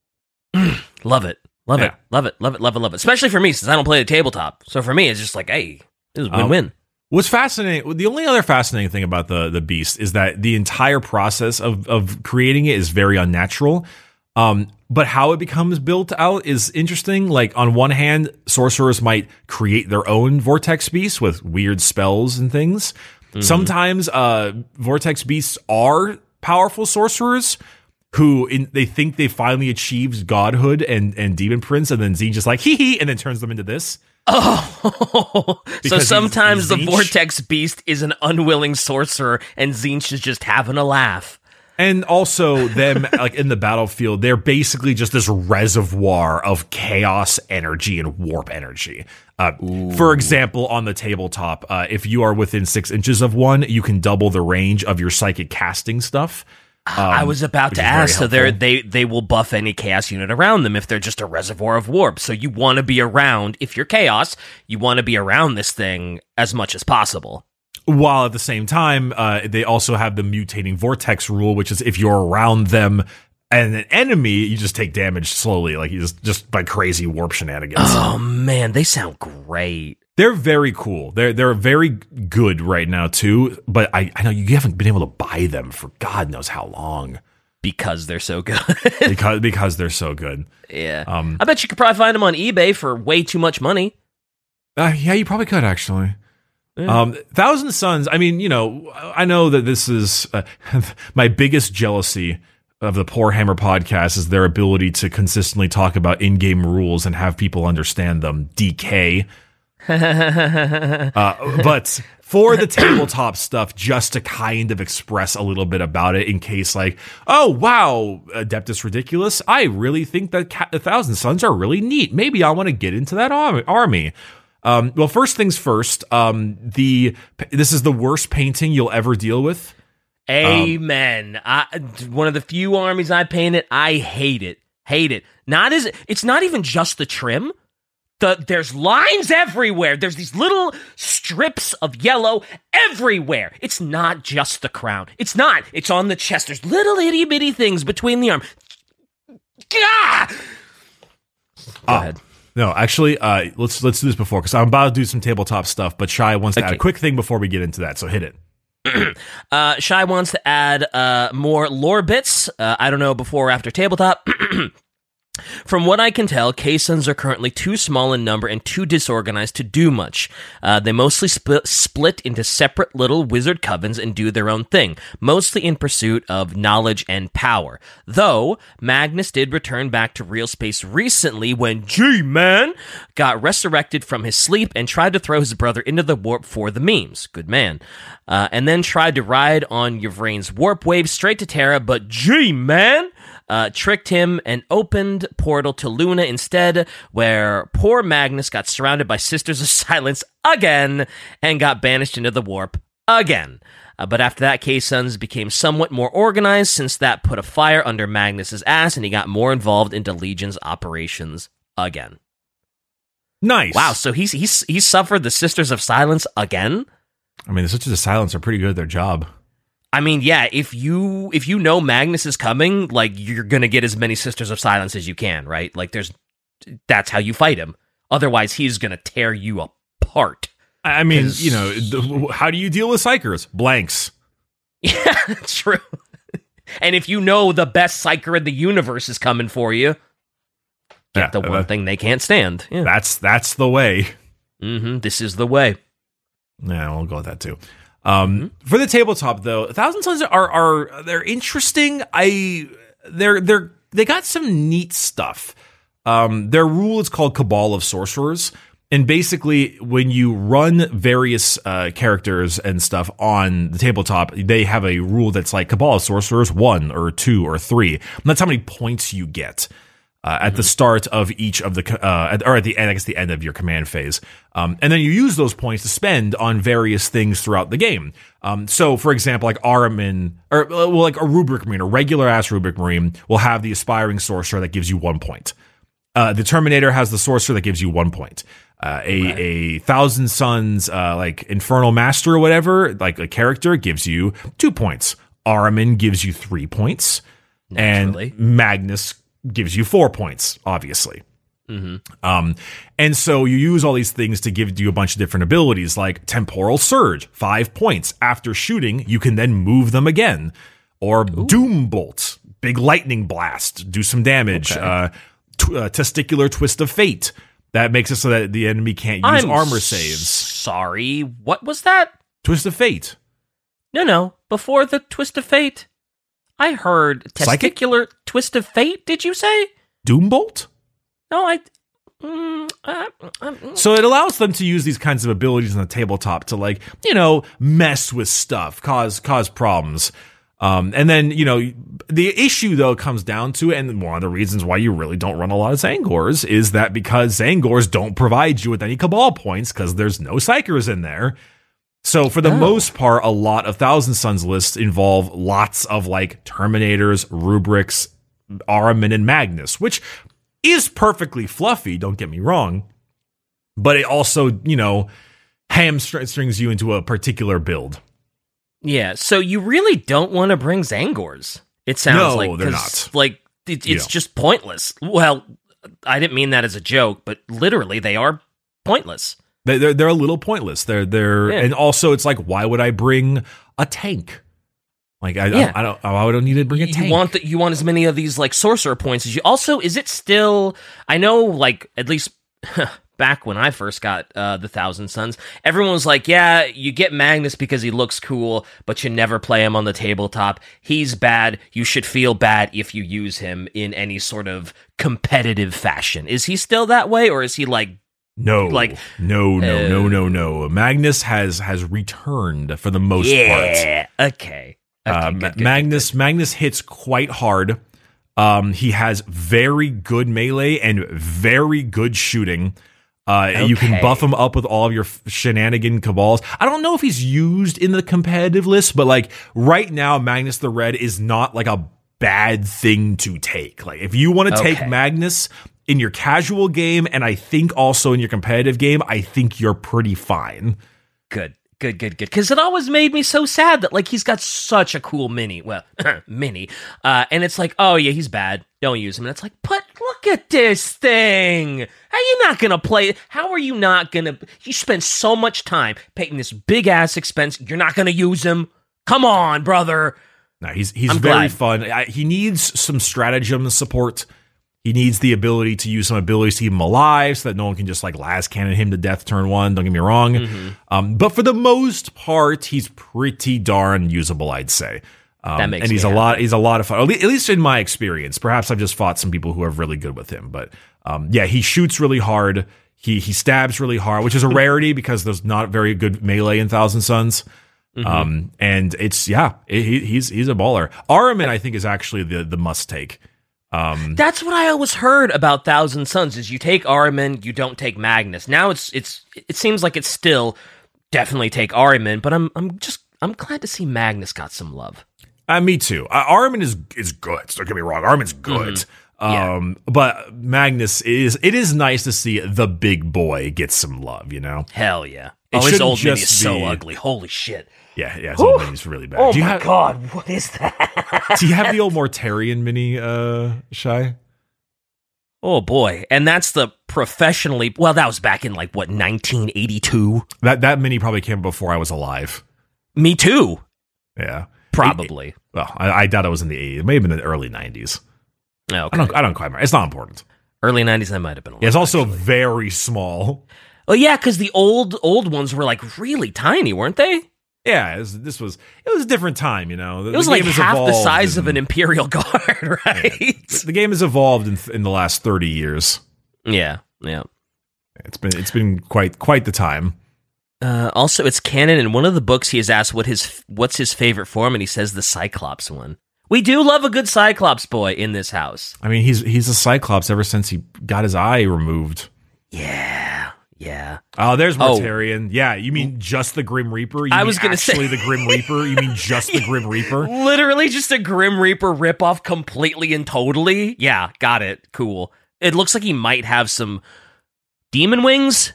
Love it. Love yeah. it. Love it. Love it. Love it. Love it. Especially for me, since I don't play the tabletop. So for me, it's just like, hey, this is a win-win. Um, What's fascinating, the only other fascinating thing about the, the beast is that the entire process of, of creating it is very unnatural. Um, but how it becomes built out is interesting. Like, on one hand, sorcerers might create their own vortex beasts with weird spells and things. Mm-hmm. Sometimes, uh, vortex beasts are powerful sorcerers who in, they think they finally achieved godhood and, and demon prince, and then Tzeentch just like, hee hee, and then turns them into this. Oh, so sometimes the Vortex Beast is an unwilling sorcerer, and Tzeentch is just having a laugh. And also, them like in the battlefield, they're basically just this reservoir of chaos energy and warp energy. Uh, for example, on the tabletop, uh, if you are within six inches of one, you can double the range of your psychic casting stuff. Um, I was about to ask, so they they they will buff any chaos unit around them if they're just a reservoir of warp. So you want to be around, if you're chaos, you want to be around this thing as much as possible. While at the same time, uh, they also have the mutating vortex rule, which is if you're around them and an enemy, you just take damage slowly, like you just just by crazy warp shenanigans. Oh man, they sound great. They're very cool. They're they're very good right now too. But I, I know you haven't been able to buy them for God knows how long because they're so good. because because they're so good. Yeah. Um, I bet you could probably find them on eBay for way too much money. Uh, yeah, you probably could actually. Yeah. Um, Thousand Suns. I mean, you know, I know that this is uh, my biggest jealousy of the Poor Hammer podcast is their ability to consistently talk about in-game rules and have people understand them. D K. uh, but for the tabletop stuff, just to kind of express a little bit about it in case like, oh, wow, Adeptus Ridiculous, I really think that Ca- the Thousand Suns are really neat. Maybe I want to get into that ar- army. Um, well, first things first, um, the this is the worst painting you'll ever deal with. Amen. Um, I, one of the few armies I painted, I hate it. Hate it. Not as it's not even just the trim. The, there's lines everywhere. There's these little strips of yellow everywhere. It's not just the crown. It's not. It's on the chest. There's little itty bitty things between the arm. Gah! Go uh, ahead. No, actually, uh, let's let's do this before because I'm about to do some tabletop stuff. But Shai wants to okay. add a quick thing before we get into that. So hit it. uh, Shai wants to add uh, more lore bits. Uh, I don't know before or after tabletop. From what I can tell, K-Suns are currently too small in number and too disorganized to do much. Uh, they mostly sp- split into separate little wizard covens and do their own thing, mostly in pursuit of knowledge and power. Though, Magnus did return back to real space recently when G-Man got resurrected from his sleep and tried to throw his brother into the warp for the memes. Good man. Uh, and then tried to ride on Yvraine's warp wave straight to Terra, but G-Man Uh, tricked him and opened portal to Luna instead, where poor Magnus got surrounded by Sisters of Silence again and got banished into the warp again. Uh, but after that, K-Suns became somewhat more organized since that put a fire under Magnus's ass and he got more involved into Legion's operations again. Nice. Wow, so he's he's he suffered the Sisters of Silence again? I mean, the Sisters of Silence are pretty good at their job. I mean, yeah, if you if you know Magnus is coming, like, you're going to get as many Sisters of Silence as you can, right? Like, there's that's how you fight him. Otherwise, he's going to tear you apart. I mean, you know, the, how do you deal with Psychers? Blanks. Yeah, true. And if you know the best Psyker in the universe is coming for you, get yeah, the one uh, thing they can't stand. Yeah. That's that's the way. Mm-hmm. This is the way. Yeah, we'll go with that too. Um, mm-hmm. For the tabletop, though, Thousand Suns are are they're interesting. I they're they're they got some neat stuff. Um, their rule is called Cabal of Sorcerers, and basically, when you run various uh, characters and stuff on the tabletop, they have a rule that's like Cabal of Sorcerers one or two or three. And that's how many points you get. Uh, at mm-hmm. the start of each of the, uh, at, or at the end, I guess the end of your command phase. Um, and then you use those points to spend on various things throughout the game. Um, so for example, like Aramin, or well, like a Rubric Marine, a regular ass Rubric Marine will have the Aspiring Sorcerer that gives you one point. Uh, the Terminator has the Sorcerer that gives you one point. Uh, a, okay. a Thousand Suns, uh, like Infernal Master or whatever, like a character gives you two points. Aramin gives you three points. Naturally. And Magnus gives you four points, obviously. Mm-hmm. Um, and so you use all these things to give you a bunch of different abilities, like Temporal Surge, five points. After shooting, you can then move them again. Or Ooh. Doom Bolt, big lightning blast, do some damage. Okay. Uh, t- uh, Testicular Twist of Fate, that makes it so that the enemy can't use I'm armor saves. Sorry, what was that? Twist of Fate. No, no, before the Twist of Fate. I heard Testicular Psychic? Twist of Fate, did you say? Doombolt? No, I... Mm, uh, uh, so it allows them to use these kinds of abilities on the tabletop to, like, you know, mess with stuff, cause cause problems. Um, and then, you know, the issue, though, comes down to, and one of the reasons why you really don't run a lot of Zangors, is that because Zangors don't provide you with any Cabal points, because there's no Psychers in there. So for the oh. most part, a lot of Thousand Suns lists involve lots of like Terminators, Rubrics, Aramin, and Magnus, which is perfectly fluffy, don't get me wrong. But it also, you know, hamstrings you into a particular build. Yeah, so you really don't want to bring Zangors. It sounds no, like. No, they're not. Like, it, it's just pointless. Well, I didn't mean that as a joke, but literally they are pointless. They're they're a little pointless. They're they're yeah. and also it's like, why would I bring a tank? Like I yeah. I, I don't I don't need to bring a tank. You want the, you want as many of these like sorcerer points as you. Also, is it still? I know, like at least back when I first got uh, the Thousand Suns, everyone was like, yeah, you get Magnus because he looks cool, but you never play him on the tabletop. He's bad. You should feel bad if you use him in any sort of competitive fashion. Is he still that way, or is he like? No, like no, no, uh, no, no, no. Magnus has has returned for the most yeah, part. Yeah, okay. okay um, good, good, Magnus good, good. Magnus hits quite hard. Um, he has very good melee and very good shooting. Uh, okay. You can buff him up with all of your shenanigan cabals. I don't know if he's used in the competitive list, but like right now, Magnus the Red is not like a bad thing to take. Like if you want to okay. take Magnus in your casual game, and I think also in your competitive game, I think you're pretty fine. Good, good, good, good. Because it always made me so sad that, like, he's got such a cool mini. Well, mini. Uh, and it's like, oh, yeah, he's bad. Don't use him. And it's like, but look at this thing. How are you not going to play? How are you not going to? You spend so much time paying this big-ass expense. You're not going to use him? Come on, brother. No, he's, he's I'm very glad. fun. I, he needs some stratagem support. He needs the ability to use some abilities to keep him alive so that no one can just like last cannon him to death turn one. Don't get me wrong. Mm-hmm. Um, but for the most part, he's pretty darn usable, I'd say. Um, that makes and he's me a happy. lot. He's a lot of fun. At least in my experience. Perhaps I've just fought some people who are really good with him. But um, yeah, he shoots really hard. He he stabs really hard, which is a rarity because there's not very good melee in Thousand Sons. Mm-hmm. Um, and it's yeah, it, he, he's he's a baller. Ahriman, I think, is actually the the must take. Um, That's what I always heard about Thousand Sons is you take Ahriman, you don't take Magnus. Now it's it's it seems like it's still definitely take Ahriman, but I'm I'm just I'm glad to see Magnus got some love. Uh, me too. Uh, Ahriman is is good. Don't get me wrong. Ahriman's good. Mm-hmm. Yeah. Um, but Magnus is it is nice to see the big boy get some love. You know, hell yeah. It oh, his old mini is be, so ugly. Holy shit. Yeah, yeah, his old mini's really bad. Oh do you my have, god, what is that? Do you have the old Mortarion mini, uh, Shy? Oh boy, and that's the professionally. Well, that was back in like what nineteen eighty-two. That that mini probably came before I was alive. Me too. Yeah, probably. It, it, well, I, I doubt it was in the eighties. It may have been in the early nineties. Okay. I don't. I don't quite remember. It's not important. Early nineties, that might have been. A lot, yeah, it's also actually. very small. Oh yeah, because the old old ones were like really tiny, weren't they? Yeah, it was, this was it was a different time, you know. The, it was the like game half the size and, of an Imperial Guard, right? Yeah. The game has evolved in, in the last thirty years. Yeah, yeah. It's been it's been quite quite the time. Uh, also, it's canon in one of the books. He is asked what his what's his favorite form, and he says the Cyclops one. We do love a good Cyclops boy in this house. I mean, he's he's a Cyclops ever since he got his eye removed. Yeah. Yeah. Oh, there's Mortarion. Oh. Yeah, you mean just the Grim Reaper? You I mean was going to say actually the Grim Reaper. You mean just the Grim Reaper? Literally just a Grim Reaper ripoff, completely and totally. Yeah, got it. Cool. It looks like he might have some demon wings,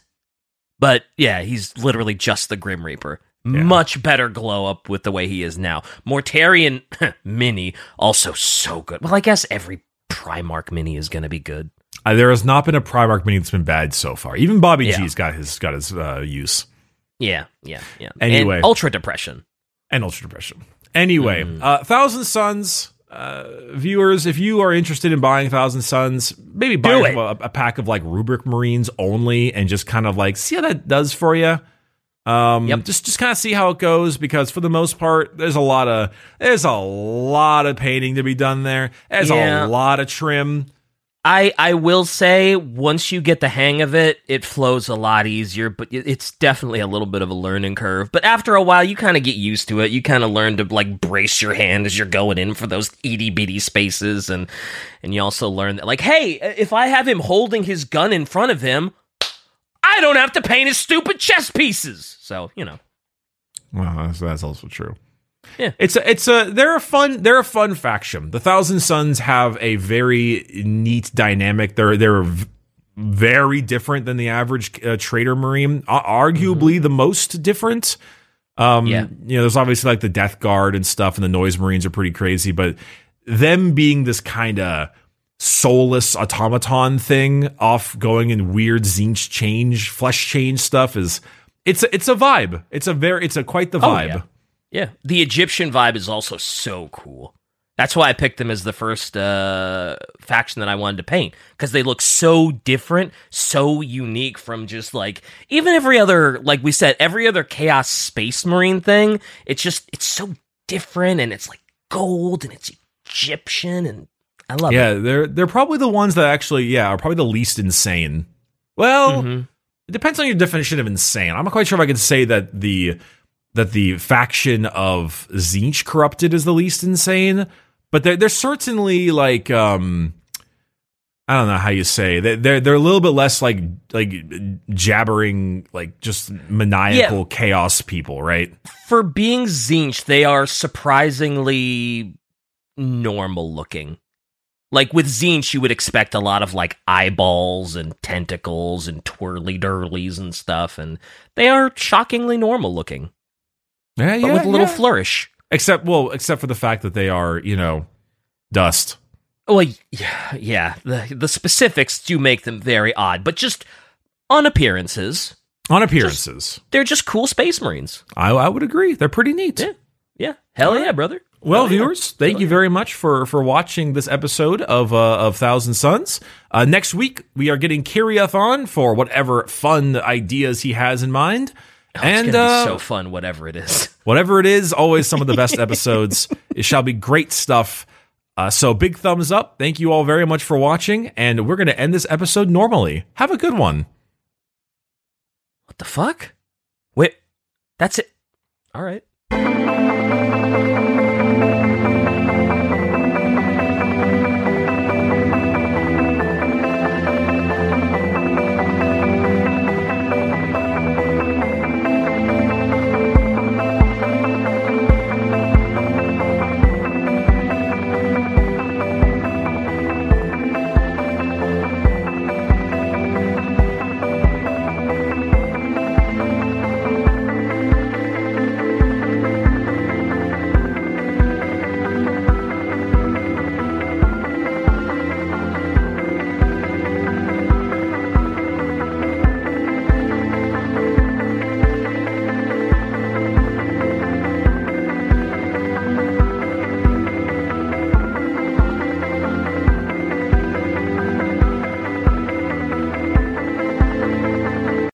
but yeah, he's literally just the Grim Reaper. Yeah. Much better glow up with the way he is now. Mortarion mini also so good. Well, I guess every Primarch mini is going to be good. Uh, there has not been a Primarch mini that's been bad so far. Even Bobby yeah. G's got his got his uh, use. Yeah, yeah, yeah. Anyway, and Ultra Depression and Ultra Depression. Anyway, mm. uh, Thousand Sons uh, viewers, if you are interested in buying Thousand Sons, maybe buy a, a pack of like Rubric Marines only, and just kind of like see how that does for you. Um, yep. Just just kind of see how it goes, because for the most part, there's a lot of there's a lot of painting to be done there. There's yeah. a lot of trim. I, I will say, once you get the hang of it, it flows a lot easier, but it's definitely a little bit of a learning curve. But after a while, you kind of get used to it. You kind of learn to, like, brace your hand as you're going in for those itty-bitty spaces, and and you also learn that, like, hey, if I have him holding his gun in front of him, I don't have to paint his stupid chess pieces. So, you know. Well, that's, that's also true. Yeah, it's a, it's a they're a fun they're a fun faction. The Thousand Sons have a very neat dynamic. They're they're v- very different than the average uh, Trader Marine. Uh, arguably mm-hmm. the most different. Um, yeah, you know, there's obviously like the Death Guard and stuff, and the Noise Marines are pretty crazy. But them being this kind of soulless automaton thing, off going in weird Tzeentch change, flesh change stuff is it's a, it's a vibe. It's a very it's a quite the vibe. Oh, yeah. Yeah, the Egyptian vibe is also so cool. That's why I picked them as the first uh, faction that I wanted to paint, because they look so different, so unique from just like, even every other, like we said, every other Chaos Space Marine thing. It's just, it's so different, and it's like gold, and it's Egyptian, and I love yeah, it. Yeah, they're, they're probably the ones that actually, yeah, are probably the least insane. Well, mm-hmm. it depends on your definition of insane. I'm not quite sure if I could say that the... that the faction of Tzeentch Corrupted is the least insane, but they're, they're certainly like, um, I don't know how you say, they're, they're, they're a little bit less like, like jabbering, like just maniacal yeah. chaos people, right? For being Tzeentch, they are surprisingly normal looking. Like with Tzeentch, you would expect a lot of like eyeballs and tentacles and twirly-dirlies and stuff, and they are shockingly normal looking. Yeah, yeah, but with a little yeah. flourish. Except, well, except for the fact that they are, you know, dust. Well, yeah, yeah. The, the specifics do make them very odd, but just on appearances. On appearances. Just, they're just cool Space Marines. I, I would agree. They're pretty neat. Yeah, yeah. Hell right. yeah, brother. Well, Oh, yeah. viewers, thank Oh, you yeah. very much for for watching this episode of uh, of Thousand Suns. Uh, next week, we are getting Kirioth on for whatever fun ideas he has in mind. Oh, and it's gonna uh, be so fun, whatever it is. whatever it is, always some of the best episodes. It shall be great stuff. Uh, so big thumbs up. Thank you all very much for watching. And we're going to end this episode normally. Have a good one. What the fuck? Wait, that's it.